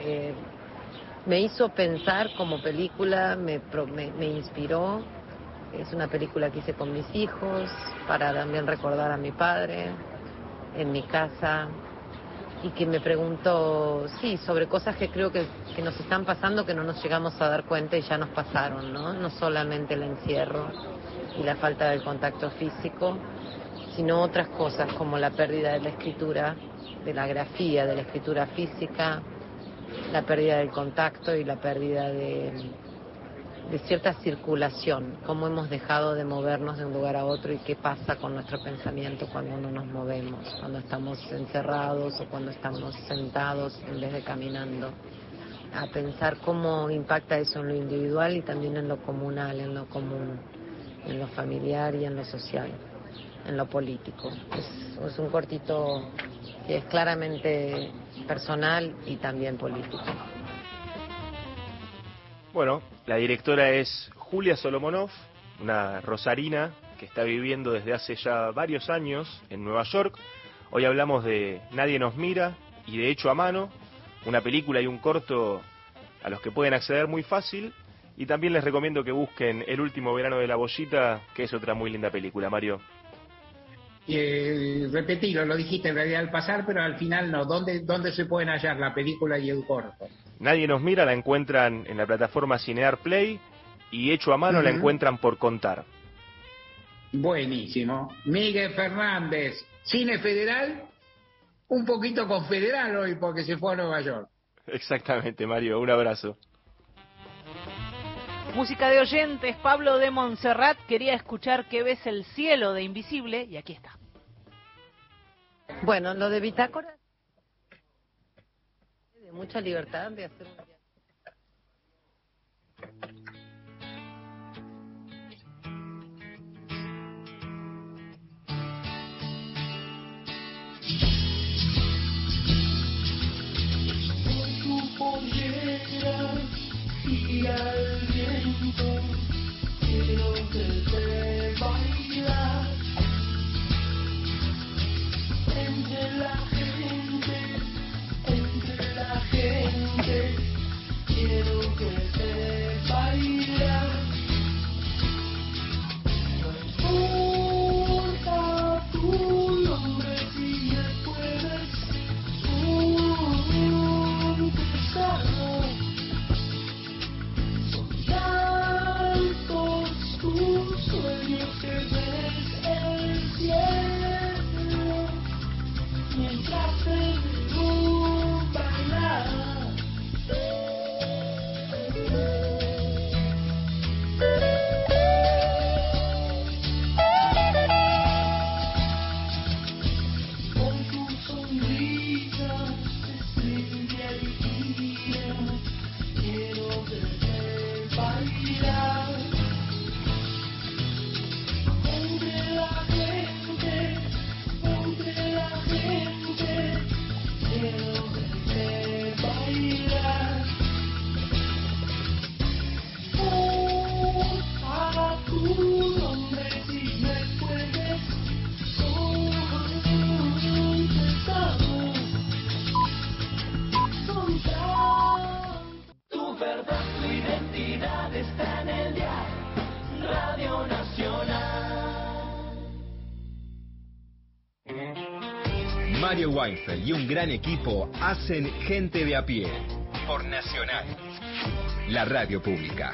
me hizo pensar como película, me inspiró. Es una película que hice con mis hijos, para también recordar a mi padre, en mi casa, y que me preguntó, sí, sobre cosas que creo que nos están pasando, que no nos llegamos a dar cuenta y ya nos pasaron, ¿no? No solamente el encierro y la falta del contacto físico, sino otras cosas como la pérdida de la escritura, de la grafía, de la escritura física, la pérdida del contacto y la pérdida de cierta circulación, cómo hemos dejado de movernos de un lugar a otro y qué pasa con nuestro pensamiento cuando no nos movemos, cuando estamos encerrados o cuando estamos sentados en vez de caminando. a pensar cómo impacta eso en lo individual y también en lo comunal, en lo común, en lo familiar y en lo social, en lo político. Es un cortito que es claramente personal y también político. Bueno, la directora es Julia Solomonov, una rosarina que está viviendo desde hace ya varios años en Nueva York. Hoy hablamos de Nadie nos mira y de Hecho a mano, una película y un corto a los que pueden acceder muy fácil, y también les recomiendo que busquen El último verano de la bollita, que es otra muy linda película. Mario. Repetilo, lo dijiste en realidad al pasar, pero al final no. ¿Dónde se pueden hallar la película y el corto? Nadie nos mira, la encuentran en la plataforma Cinear Play, y Hecho a mano la encuentran por Contar. Buenísimo. Miguel Fernández, Cine Federal, un poquito confederal hoy porque se fue a Nueva York. Exactamente, Mario, un abrazo. Música de oyentes, Pablo de Montserrat quería escuchar ¿Qué ves el cielo? De Invisible, y aquí está. Bueno, lo de Bitácora, de mucha libertad de hacer un viaje. Pollera gira el viento, quiero verte bailar entre la gente, quiero verte bailar. No importa tu nombre si me puedes son tantos tus sueños que ves el cielo mientras te veo bailar. Con tu sonrisa quiero verte bailar entre la gente, quiero verte bailar. Oh, a tu nombre si me puedes contar. Tu verdad, tu identidad está en el diario Radio Nacional. Mario Weinfeld y un gran equipo hacen Gente de a pie por Nacional, la radio pública.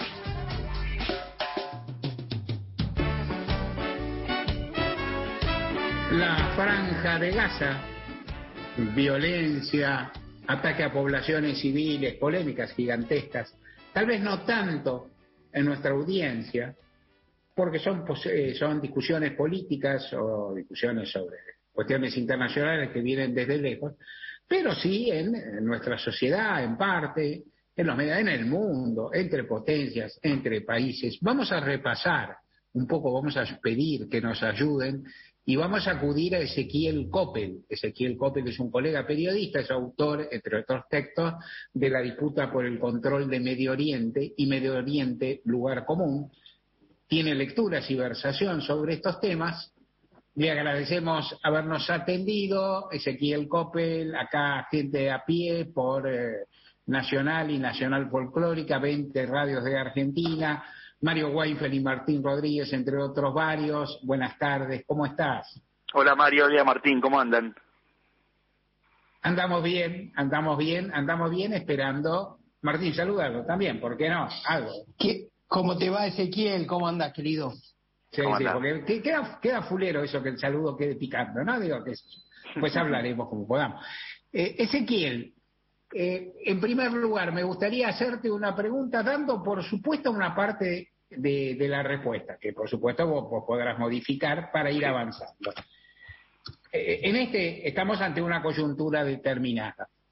La Franja de Gaza, violencia, ataque a poblaciones civiles, polémicas gigantescas, tal vez no tanto en nuestra audiencia, porque son discusiones políticas o discusiones sobre cuestiones internacionales que vienen desde lejos, pero sí en nuestra sociedad, en parte, en los medios, en el mundo, entre potencias, entre países. Vamos a repasar un poco, vamos a pedir que nos ayuden y vamos a acudir a Ezequiel Coppel. Ezequiel Coppel es un colega periodista, es autor, entre otros textos, de la disputa por el control de Medio Oriente y Medio Oriente, lugar común. Tiene lecturas y versación sobre estos temas. Le agradecemos habernos atendido, Ezequiel Coppel, acá Gente a pie por Nacional y Nacional Folclórica, 20 radios de Argentina. Mario Weinfeld y Martín Rodríguez, entre otros varios. Buenas tardes, ¿cómo estás? Hola Mario, hola Martín, ¿cómo andan? Andamos bien, esperando. Martín, salúdalo también, ¿por qué no? Algo. ¿Cómo te va, Ezequiel? ¿Cómo andás, querido? Sí, porque queda fulero eso que el saludo quede picando, ¿no? Digo que pues hablaremos como podamos. Ezequiel, en primer lugar, me gustaría hacerte una pregunta, dando por supuesto una parte de la respuesta, que por supuesto vos podrás modificar para ir avanzando. Estamos ante una coyuntura determinada.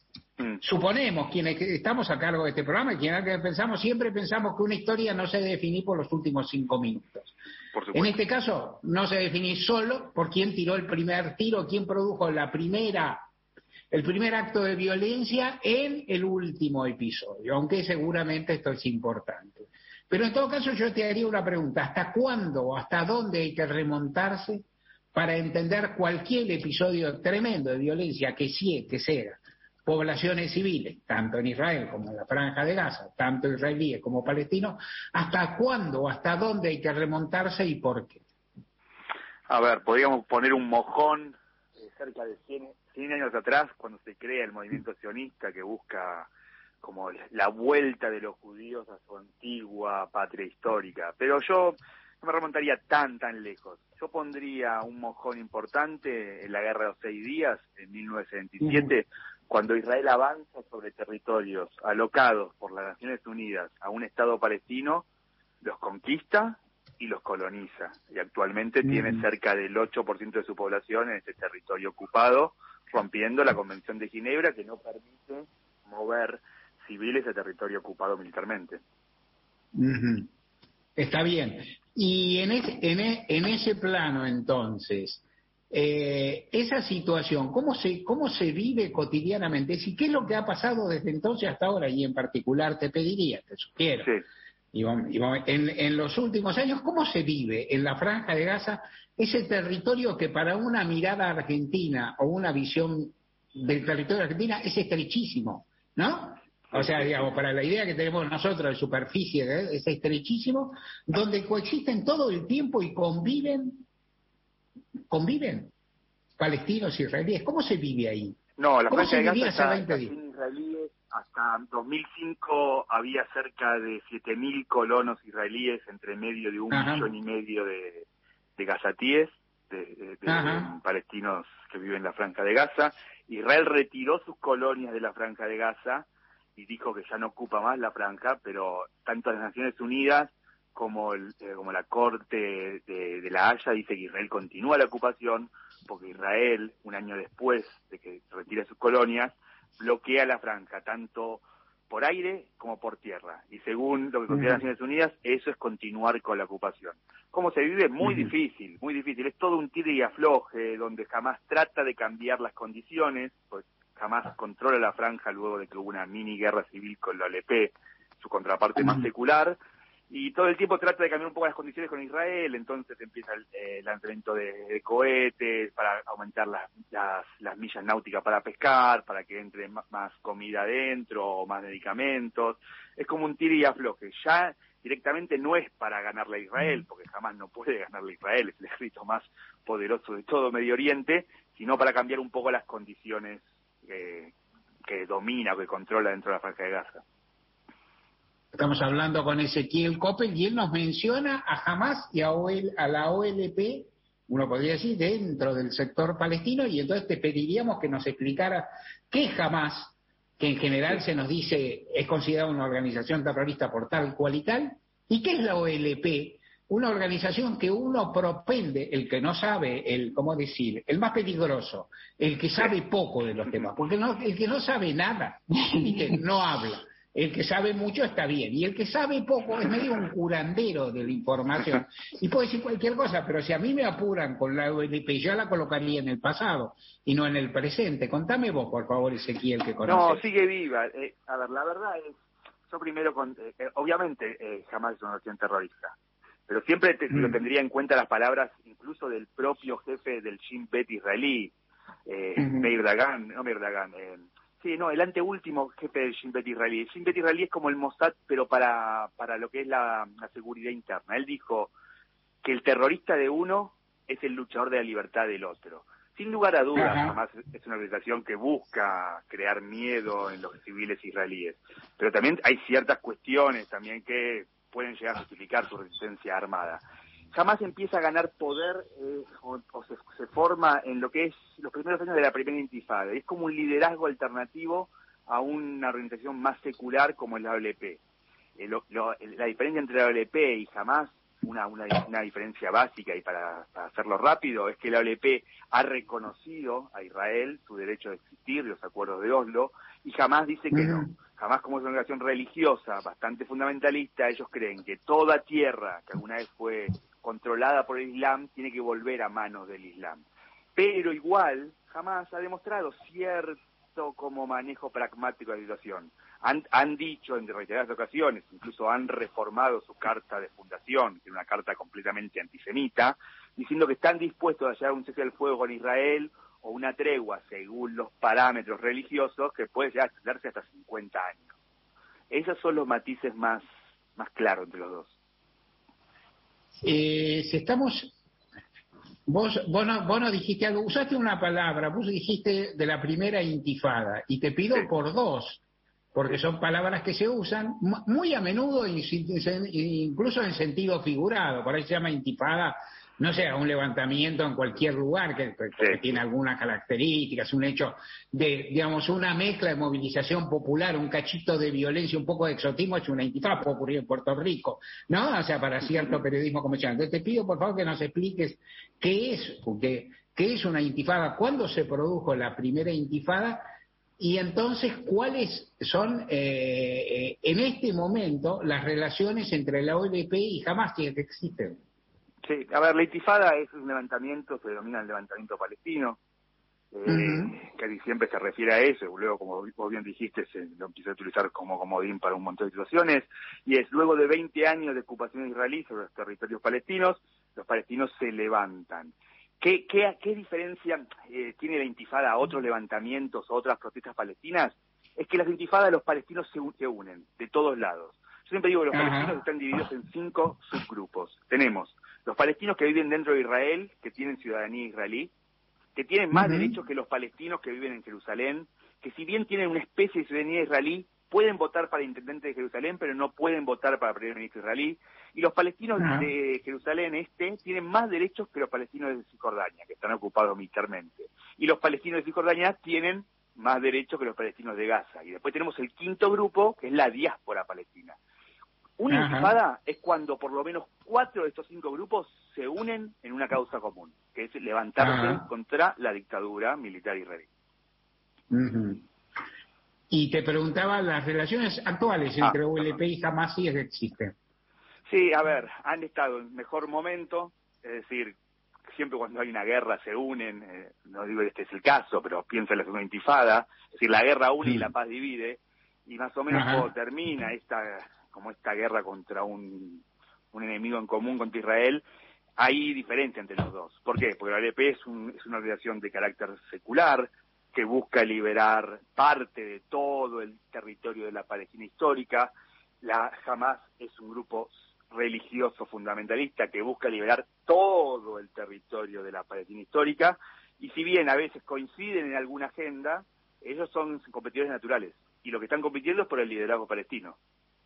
Suponemos, quienes estamos a cargo de este programa, siempre pensamos que una historia no se debe definir por los últimos 5 minutos. En este caso, no se define solo por quién tiró el primer tiro, quién produjo el primer acto de violencia en el último episodio, aunque seguramente esto es importante. Pero en todo caso yo te haría una pregunta: ¿hasta cuándo o hasta dónde hay que remontarse para entender cualquier episodio tremendo de violencia que sea poblaciones civiles, tanto en Israel como en la Franja de Gaza, tanto israelíes como palestinos? ¿Hasta cuándo o hasta dónde hay que remontarse y por qué? A ver, podríamos poner un mojón cerca de 100 años atrás, cuando se crea el movimiento sionista que busca como la vuelta de los judíos a su antigua patria histórica. Pero yo no me remontaría tan lejos. Yo pondría un mojón importante en la Guerra de los 6 días, en 1977, cuando Israel avanza sobre territorios alocados por las Naciones Unidas a un Estado palestino, los conquista y los coloniza. Y actualmente tiene cerca del 8% de su población en este territorio ocupado, rompiendo la Convención de Ginebra, que no permite mover civiles a territorio ocupado militarmente. Está bien. Y en ese plano, entonces, esa situación, ¿cómo se vive cotidianamente? ¿Y qué es lo que ha pasado desde entonces hasta ahora? Y en particular te sugiero, en los últimos años, ¿cómo se vive en la Franja de Gaza ese territorio que para una mirada argentina o una visión del territorio de Argentina es estrechísimo, ¿no? O sea, digamos, para la idea que tenemos nosotros de superficie, es estrechísimo, donde coexisten todo el tiempo y conviven palestinos y israelíes. ¿Cómo se vive ahí? No, la ¿Cómo Franja se de vivía Gaza hace 20 días? sin israelíes. Hasta 2005 había cerca de 7.000 colonos israelíes, entre medio de 1,5 millones de gazatíes, de palestinos que viven en la Franja de Gaza. Israel retiró sus colonias de la Franja de Gaza y dijo que ya no ocupa más la franja, pero tanto las Naciones Unidas como la Corte de la Haya dice que Israel continúa la ocupación, porque Israel, un año después de que retire sus colonias, bloquea la franja, tanto por aire como por tierra. Y según lo que considera las Naciones Unidas, eso es continuar con la ocupación. ¿Cómo se vive? Muy difícil, muy difícil. Es todo un tire y afloje, donde jamás trata de cambiar las condiciones, pues jamás controla la franja luego de que hubo una mini guerra civil con la OLP, su contraparte más secular, y todo el tiempo trata de cambiar un poco las condiciones con Israel. Entonces empieza el lanzamiento de cohetes para aumentar las millas náuticas para pescar, para que entre más comida adentro, o más medicamentos. Es como un tire y afloje. Ya directamente no es para ganarle a Israel, porque jamás no puede ganarle a Israel, es el ejército más poderoso de todo Medio Oriente, sino para cambiar un poco las condiciones que domina o que controla dentro de la Franja de Gaza. Estamos hablando con Ezequiel Coppel y él nos menciona a Hamás y a la OLP, uno podría decir, dentro del sector palestino, y entonces te pediríamos que nos explicara qué es Hamás, que en general se nos dice es considerada una organización terrorista por tal cual y tal, y qué es la OLP, una organización que uno propende, el que no sabe, el más peligroso, el que sabe poco de los temas, porque el que no sabe nada, ¿viste? No habla. El que sabe mucho está bien, y el que sabe poco es medio un curandero de la información, y puede decir cualquier cosa, pero si a mí me apuran con la OLP, yo la colocaría en el pasado y no en el presente. Contame vos, por favor, Ezequiel, que conoces. No, sigue viva. A ver, la verdad es, yo primero, obviamente jamás es una organización terrorista, pero siempre lo tendría en cuenta las palabras incluso del propio jefe del Shin Bet israelí, Meir Dagan, el anteúltimo jefe del Shin Bet israelí. El Shin Bet israelí es como el Mossad, pero para lo que es la seguridad interna. Él dijo que el terrorista de uno es el luchador de la libertad del otro. Sin lugar a dudas, jamás es una organización que busca crear miedo en los civiles israelíes. Pero también hay ciertas cuestiones también que pueden llegar a justificar su resistencia armada. Jamás empieza a ganar poder se forma en lo que es los primeros años de la primera intifada. Es como un liderazgo alternativo a una organización más secular como es la OLP. La diferencia entre la OLP y Hamás una diferencia básica, y para hacerlo rápido, es que la OLP ha reconocido a Israel su derecho de existir, de los acuerdos de Oslo, y jamás dice que no. Jamás, como es una organización religiosa bastante fundamentalista, ellos creen que toda tierra que alguna vez fue controlada por el Islam tiene que volver a manos del Islam. Pero igual, jamás ha demostrado cierto como manejo pragmático de la situación. Han dicho en reiteradas ocasiones, incluso han reformado su carta de fundación, que es una carta completamente antisemita, diciendo que están dispuestos a llegar a un cese del fuego con Israel o una tregua según los parámetros religiosos que puede llegar a extenderse hasta 50 años. Esos son los matices más claros entre los dos. Vos no dijiste algo, usaste una palabra, vos dijiste de la primera intifada, y te pido por dos, porque son palabras que se usan muy a menudo, incluso en sentido figurado. Por ahí se llama intifada, no sé, un levantamiento en cualquier lugar que tiene algunas características, un hecho de, digamos, una mezcla de movilización popular, un cachito de violencia, un poco de exotismo, es una intifada, puede ocurrir en Puerto Rico, ¿no? O sea, para cierto periodismo comercial. Entonces te pido, por favor, que nos expliques qué es una intifada, cuándo se produjo la primera intifada, y entonces cuáles son en este momento las relaciones entre la OLP y Hamás que existen. Sí, a ver, la intifada es un levantamiento, se denomina el levantamiento palestino, que siempre se refiere a eso, luego, como vos bien dijiste, se lo empieza a utilizar como comodín para un montón de situaciones, y es luego de 20 años de ocupación israelí sobre los territorios palestinos, los palestinos se levantan. ¿Qué diferencia tiene la intifada a otros levantamientos o otras protestas palestinas? Es que las intifadas de los palestinos se unen, de todos lados. Yo siempre digo que los palestinos están divididos en 5 subgrupos. Tenemos los palestinos que viven dentro de Israel, que tienen ciudadanía israelí, que tienen más derechos que los palestinos que viven en Jerusalén, que si bien tienen una especie de ciudadanía israelí, pueden votar para intendente de Jerusalén, pero no pueden votar para primer ministro israelí. Y los palestinos de Jerusalén tienen más derechos que los palestinos de Cisjordania, que están ocupados militarmente. Y los palestinos de Cisjordania tienen más derechos que los palestinos de Gaza. Y después tenemos el 5º grupo, que es la diáspora palestina. Una intifada es cuando por lo menos 4 de estos 5 grupos se unen en una causa común, que es levantarse contra la dictadura militar israelí. Y te preguntaba las relaciones actuales entre OLP y Hamás, si existen. Sí, a ver, han estado en mejor momento, es decir, siempre cuando hay una guerra se unen, no digo que este es el caso, pero piensa en la segunda intifada, es decir, la guerra une y la paz divide, y más o menos cuando termina esta guerra contra un enemigo en común contra Israel, hay diferencia entre los dos. ¿Por qué? Porque la OLP es una organización de carácter secular, que busca liberar parte de todo el territorio de la Palestina histórica. La Hamás es un grupo religioso fundamentalista que busca liberar todo el territorio de la Palestina histórica, y si bien a veces coinciden en alguna agenda, ellos son competidores naturales, y lo que están compitiendo es por el liderazgo palestino.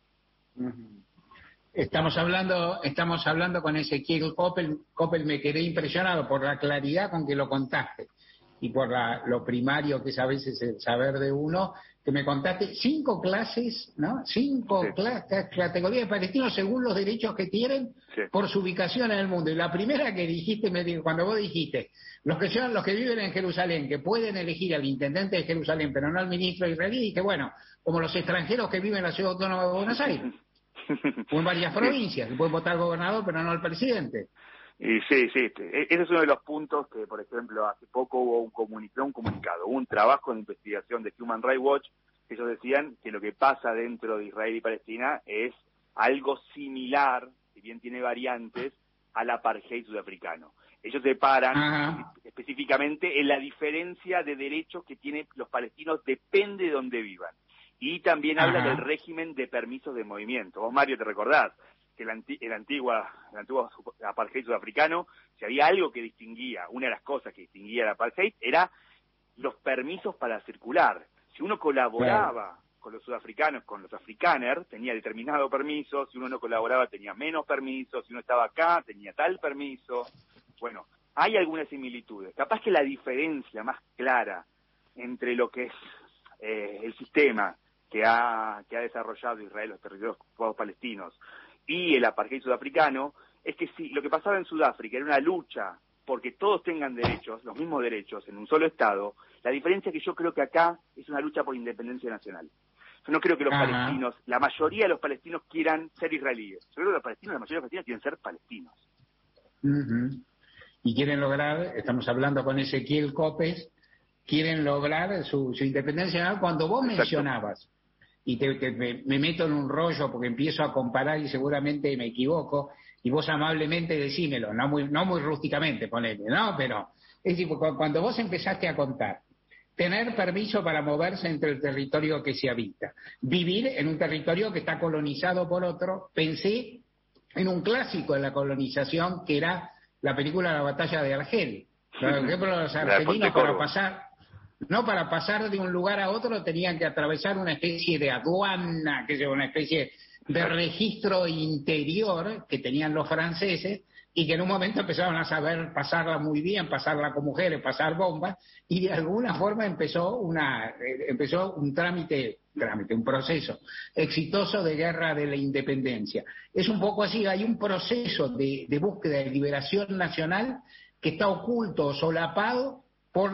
Estamos hablando con Ezequiel Coppel. Me quedé impresionado por la claridad con que lo contaste y por lo primario que es a veces el saber de uno, que me contaste 5 clases, ¿no? 5 categorías de palestinos según los derechos que tienen por su ubicación en el mundo. Y la primera que dijiste, cuando vos dijiste, los que viven en Jerusalén, que pueden elegir al intendente de Jerusalén, pero no al ministro israelí, dije, bueno, como los extranjeros que viven en la ciudad autónoma de Buenos Aires, o en varias provincias, que pueden votar al gobernador, pero no al presidente. Y sí, ese es uno de los puntos que, por ejemplo, hace poco hubo un comunicado, un trabajo de investigación de Human Rights Watch, que ellos decían que lo que pasa dentro de Israel y Palestina es algo similar, si bien tiene variantes, al apartheid sudafricano. Ellos se paran específicamente en la diferencia de derechos que tienen los palestinos, depende de dónde vivan. Y también habla del régimen de permisos de movimiento. Vos, Mario, te recordás que el antiguo apartheid sudafricano, si había algo que distinguía, una de las cosas que distinguía el apartheid era los permisos para circular. Si uno colaboraba con los sudafricanos, con los afrikaners, tenía determinado permiso, si uno no colaboraba tenía menos permiso, si uno estaba acá tenía tal permiso. Bueno, hay algunas similitudes. Capaz que la diferencia más clara entre lo que es el sistema que ha desarrollado Israel, los territorios ocupados palestinos, y el apartheid sudafricano, es que si lo que pasaba en Sudáfrica era una lucha porque todos tengan derechos, los mismos derechos, en un solo Estado, la diferencia es que yo creo que acá es una lucha por independencia nacional. Yo no creo que los palestinos, la mayoría de los palestinos quieran ser israelíes. Yo creo que los palestinos, la mayoría de los palestinos quieren ser palestinos. Y quieren lograr, estamos hablando con Ezequiel Copes, quieren lograr su independencia nacional. Cuando vos mencionabas, y me meto en un rollo porque empiezo a comparar y seguramente me equivoco, y vos amablemente decímelo, no muy rústicamente, ponele, ¿no? Pero, es decir, cuando vos empezaste a contar, tener permiso para moverse entre el territorio que se habita, vivir en un territorio que está colonizado por otro, pensé en un clásico de la colonización que era la película La batalla de Argel. Por ejemplo, los argelinos para pasar de un lugar a otro tenían que atravesar una especie de aduana, que es una especie de registro interior que tenían los franceses, y que en un momento empezaron a saber pasarla muy bien, pasarla con mujeres, pasar bombas, y de alguna forma empezó un un proceso exitoso de guerra de la independencia. Es un poco así, hay un proceso de búsqueda de liberación nacional que está oculto o solapado por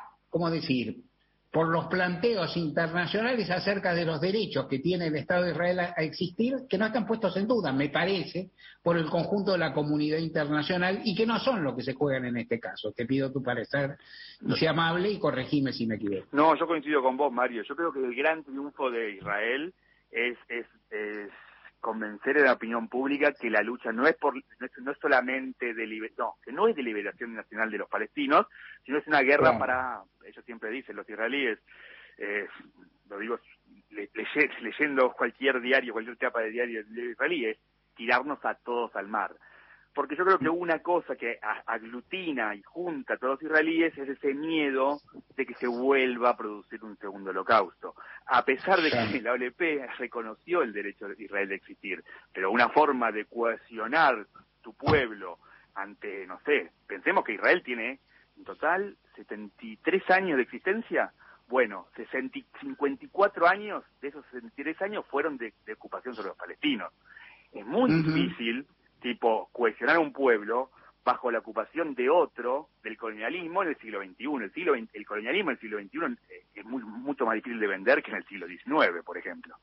por los planteos internacionales acerca de los derechos que tiene el Estado de Israel a existir, que no están puestos en duda, me parece, por el conjunto de la comunidad internacional, y que no son lo que se juegan en este caso. Te pido tu parecer, y sea amable y corregime si me equivoco. No, yo coincido con vos, Mario. Yo creo que el gran triunfo de Israel es convencer a la opinión pública que la lucha no es solamente que no es de liberación nacional de los palestinos, sino es una guerra para, ellos siempre dicen, los israelíes, lo digo leyendo cualquier diario, cualquier tapa de diario israelí, es tirarnos a todos al mar. Porque yo creo que una cosa que aglutina y junta a todos los israelíes es ese miedo de que se vuelva a producir un segundo holocausto. A pesar de que la OLP reconoció el derecho de Israel de existir, pero una forma de cohesionar tu pueblo ante, no sé, pensemos que Israel tiene en total 73 años de existencia. Bueno, 54 años de esos 73 años fueron de ocupación sobre los palestinos. Es muy difícil cohesionar un pueblo bajo la ocupación de otro, del colonialismo en el siglo XXI. El colonialismo en el siglo XXI es mucho más difícil de vender que en el siglo XIX, por ejemplo.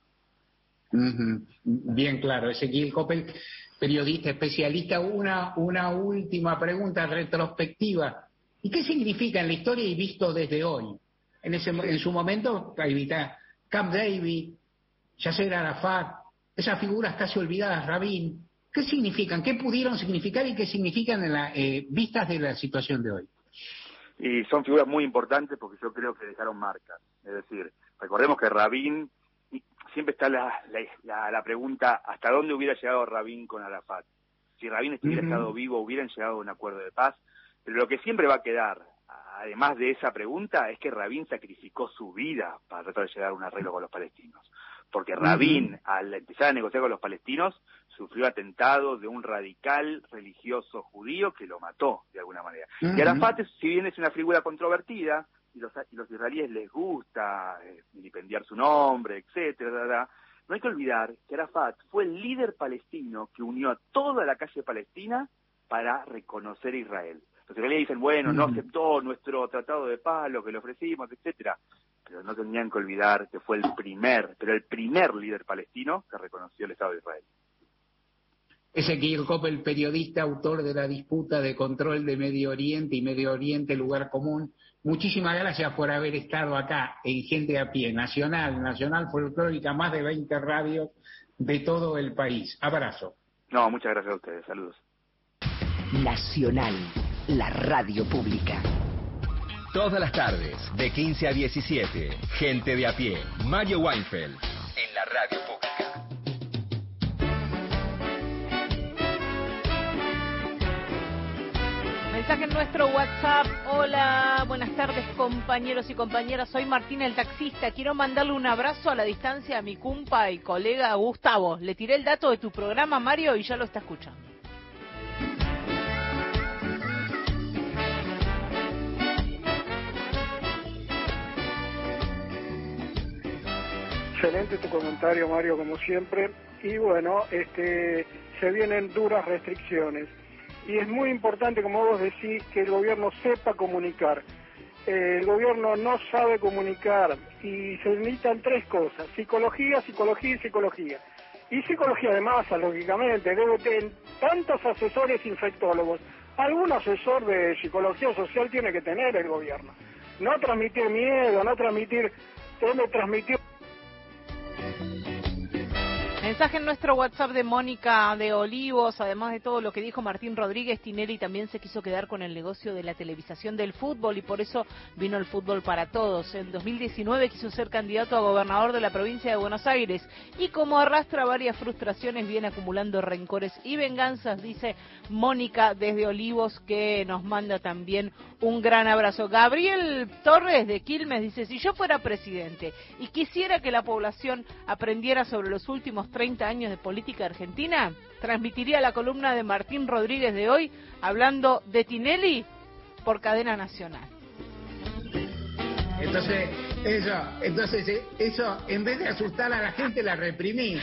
Bien claro. Ezequiel Coppel, periodista especialista, una última pregunta retrospectiva. ¿Y qué significa en la historia y visto desde hoy? En su momento, Camp David, Yasser Arafat, esas figuras casi olvidadas, Rabin, ¿qué significan? ¿Qué pudieron significar y qué significan vistas de la situación de hoy? Y son figuras muy importantes porque yo creo que dejaron marcas. Es decir, recordemos que Rabin, siempre está la pregunta, ¿hasta dónde hubiera llegado Rabin con Arafat? Si Rabin estuviera estado vivo, hubieran llegado a un acuerdo de paz. Pero lo que siempre va a quedar, además de esa pregunta, es que Rabin sacrificó su vida para tratar de llegar a un arreglo con los palestinos. Porque Rabin, al empezar a negociar con los palestinos, sufrió atentados de un radical religioso judío que lo mató, de alguna manera. Y Arafat, si bien es una figura controvertida, y los israelíes les gusta vilipendiar su nombre, etcétera, no hay que olvidar que Arafat fue el líder palestino que unió a toda la calle palestina para reconocer a Israel. Los israelíes dicen, bueno, no aceptó nuestro tratado de paz, lo que le ofrecimos, etcétera. Pero no tenían que olvidar que fue el primer líder palestino que reconoció el Estado de Israel. Ezequiel Coppel, periodista, autor de La disputa de control de Medio Oriente y Medio Oriente, lugar común. Muchísimas gracias por haber estado acá en Gente a Pie, Nacional Folclórica, más de 20 radios de todo el país. Abrazo. No, muchas gracias a ustedes. Saludos. Nacional, la radio pública. Todas las tardes, de 15 a 17, Gente de a Pie, Mario Weinfeld, en la radio pública. Mensaje en nuestro WhatsApp. Hola, buenas tardes compañeros y compañeras. Soy Martina el taxista. Quiero mandarle un abrazo a la distancia a mi compa y colega Gustavo. Le tiré el dato de tu programa, Mario, y ya lo está escuchando. Excelente tu comentario, Mario, como siempre. Y bueno, se vienen duras restricciones. Y es muy importante, como vos decís, que el gobierno sepa comunicar. El gobierno no sabe comunicar y se necesitan 3 cosas: psicología, psicología y psicología. Y psicología de masa, lógicamente, debe tener tantos asesores infectólogos. Algún asesor de psicología social tiene que tener el gobierno. No transmitir miedo, no transmitir... Mensaje en nuestro WhatsApp de Mónica de Olivos. Además de todo lo que dijo Martín Rodríguez, Tinelli también se quiso quedar con el negocio de la televisación del fútbol y por eso vino el fútbol para todos. En 2019 quiso ser candidato a gobernador de la provincia de Buenos Aires y como arrastra varias frustraciones viene acumulando rencores y venganzas, dice Mónica desde Olivos, que nos manda también un gran abrazo. Gabriel Torres de Quilmes dice: si yo fuera presidente y quisiera que la población aprendiera sobre los últimos 30 años de política argentina, transmitiría la columna de Martín Rodríguez de hoy hablando de Tinelli por cadena nacional. Entonces eso en vez de asustar a la gente la reprimís.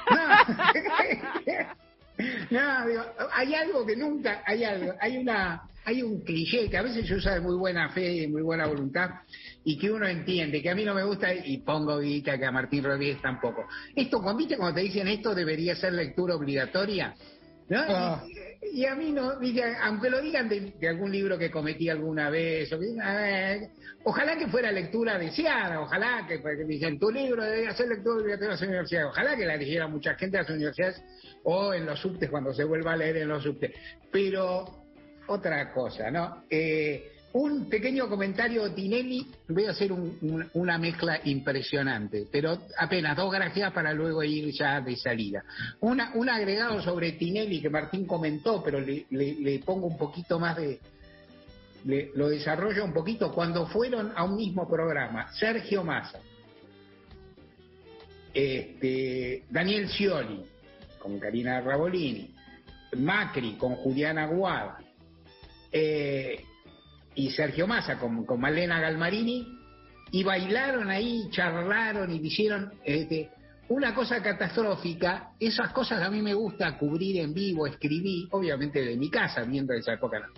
No, digo, hay algo que nunca, hay un cliché que a veces se usa de muy buena fe y de muy buena voluntad y que uno entiende, que a mí no me gusta y pongo guita, que a Martín Rodríguez tampoco. Esto, ¿viste cuando te dicen esto debería ser lectura obligatoria? ¿No? Y a mí no, aunque lo digan de algún libro que cometí alguna vez, ojalá que fuera lectura deseada, ojalá que dicen tu libro debería ser lectura obligatoria en las universidades, ojalá que la leyera mucha gente en las universidades o en los subtes cuando se vuelva a leer en los subtes. Pero otra cosa, ¿no? Un pequeño comentario de Tinelli, voy a hacer una mezcla impresionante, pero apenas 2 gracias para luego ir ya de salida. Un agregado sobre Tinelli que Martín comentó, pero le pongo un poquito más lo desarrollo un poquito. Cuando fueron a un mismo programa, Sergio Massa, Daniel Scioli, con Karina Rabolini, Macri con Juliana Aguada, y Sergio Massa con Malena Galmarini, y bailaron ahí, charlaron y hicieron una cosa catastrófica. Esas cosas a mí me gusta cubrir en vivo, escribí, obviamente de mi casa, viendo esa época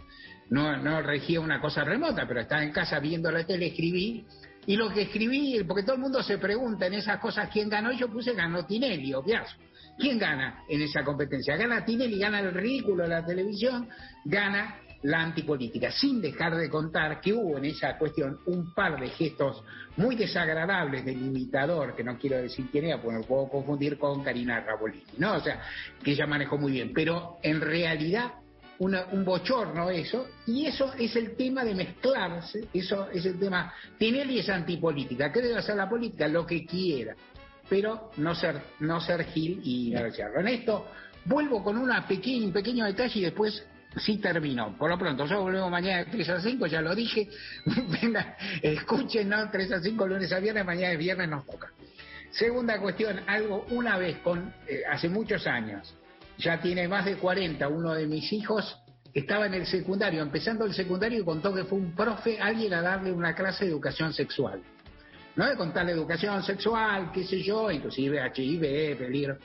no regía una cosa remota, pero estaba en casa viendo la tele, escribí, y lo que escribí, porque todo el mundo se pregunta en esas cosas quién ganó, yo puse ganó Tinelli, obviazo. ¿Quién gana en esa competencia? Gana Tinelli, gana el ridículo de la televisión, gana la antipolítica, sin dejar de contar que hubo en esa cuestión un par de gestos muy desagradables del imitador, que no quiero decir quién era, porque me puedo confundir con Karina Rabolini, ¿no? O sea, que ella manejó muy bien, pero en realidad un bochorno eso, y eso es el tema de mezclarse, eso es el tema. Tinelli es antipolítica, ¿qué debe hacer la política? Lo que quiera, pero no ser Gil y no decirlo. En esto vuelvo con un pequeño detalle y después sí terminó. Por lo pronto, yo volvemos mañana de 3 a 5, ya lo dije. Venga, escuchen, ¿no? 3 a 5, lunes a viernes, mañana es viernes, nos toca. Segunda cuestión, algo una vez hace muchos años, ya tiene más de 40, uno de mis hijos estaba en el secundario, empezando el secundario, y contó que fue un profe, alguien a darle una clase de educación sexual. ¿No? De contarle educación sexual, qué sé yo, inclusive HIV, peligro.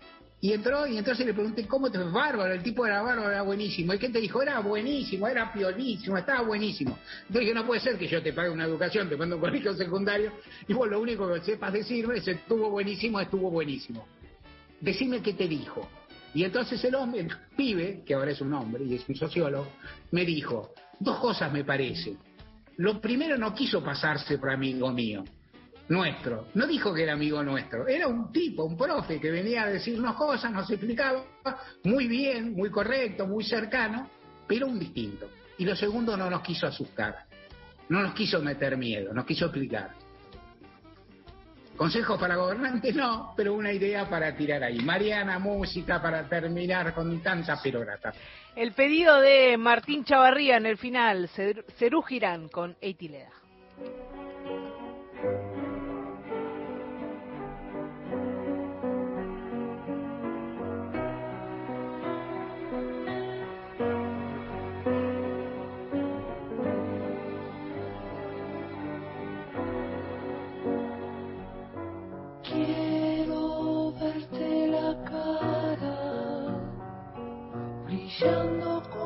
Y entró, y entonces le pregunté, ¿cómo te fue? Bárbaro, el tipo era bárbaro, era buenísimo. ¿Y quién te dijo? Era buenísimo, era piolísimo, estaba buenísimo. Entonces dije, no puede ser que yo te pague una educación, te mando a un colegio secundario, y vos lo único que sepas decirme es estuvo buenísimo. Decime qué te dijo. Y entonces el pibe, que ahora es un hombre y es un sociólogo, me dijo, 2 cosas me parece. Lo primero, no quiso pasarse por amigo mío. Nuestro, no dijo que era amigo nuestro, era un tipo, un profe que venía a decirnos cosas, nos explicaba muy bien, muy correcto, muy cercano, pero un distinto. Y lo segundo, no nos quiso asustar, no nos quiso meter miedo, nos quiso explicar. Consejos para gobernantes no, pero una idea para tirar ahí. Mariana, música para terminar con tanta perorata. El pedido de Martín Chavarría en el final, Serú Girán con Eitileda. Quiero brillando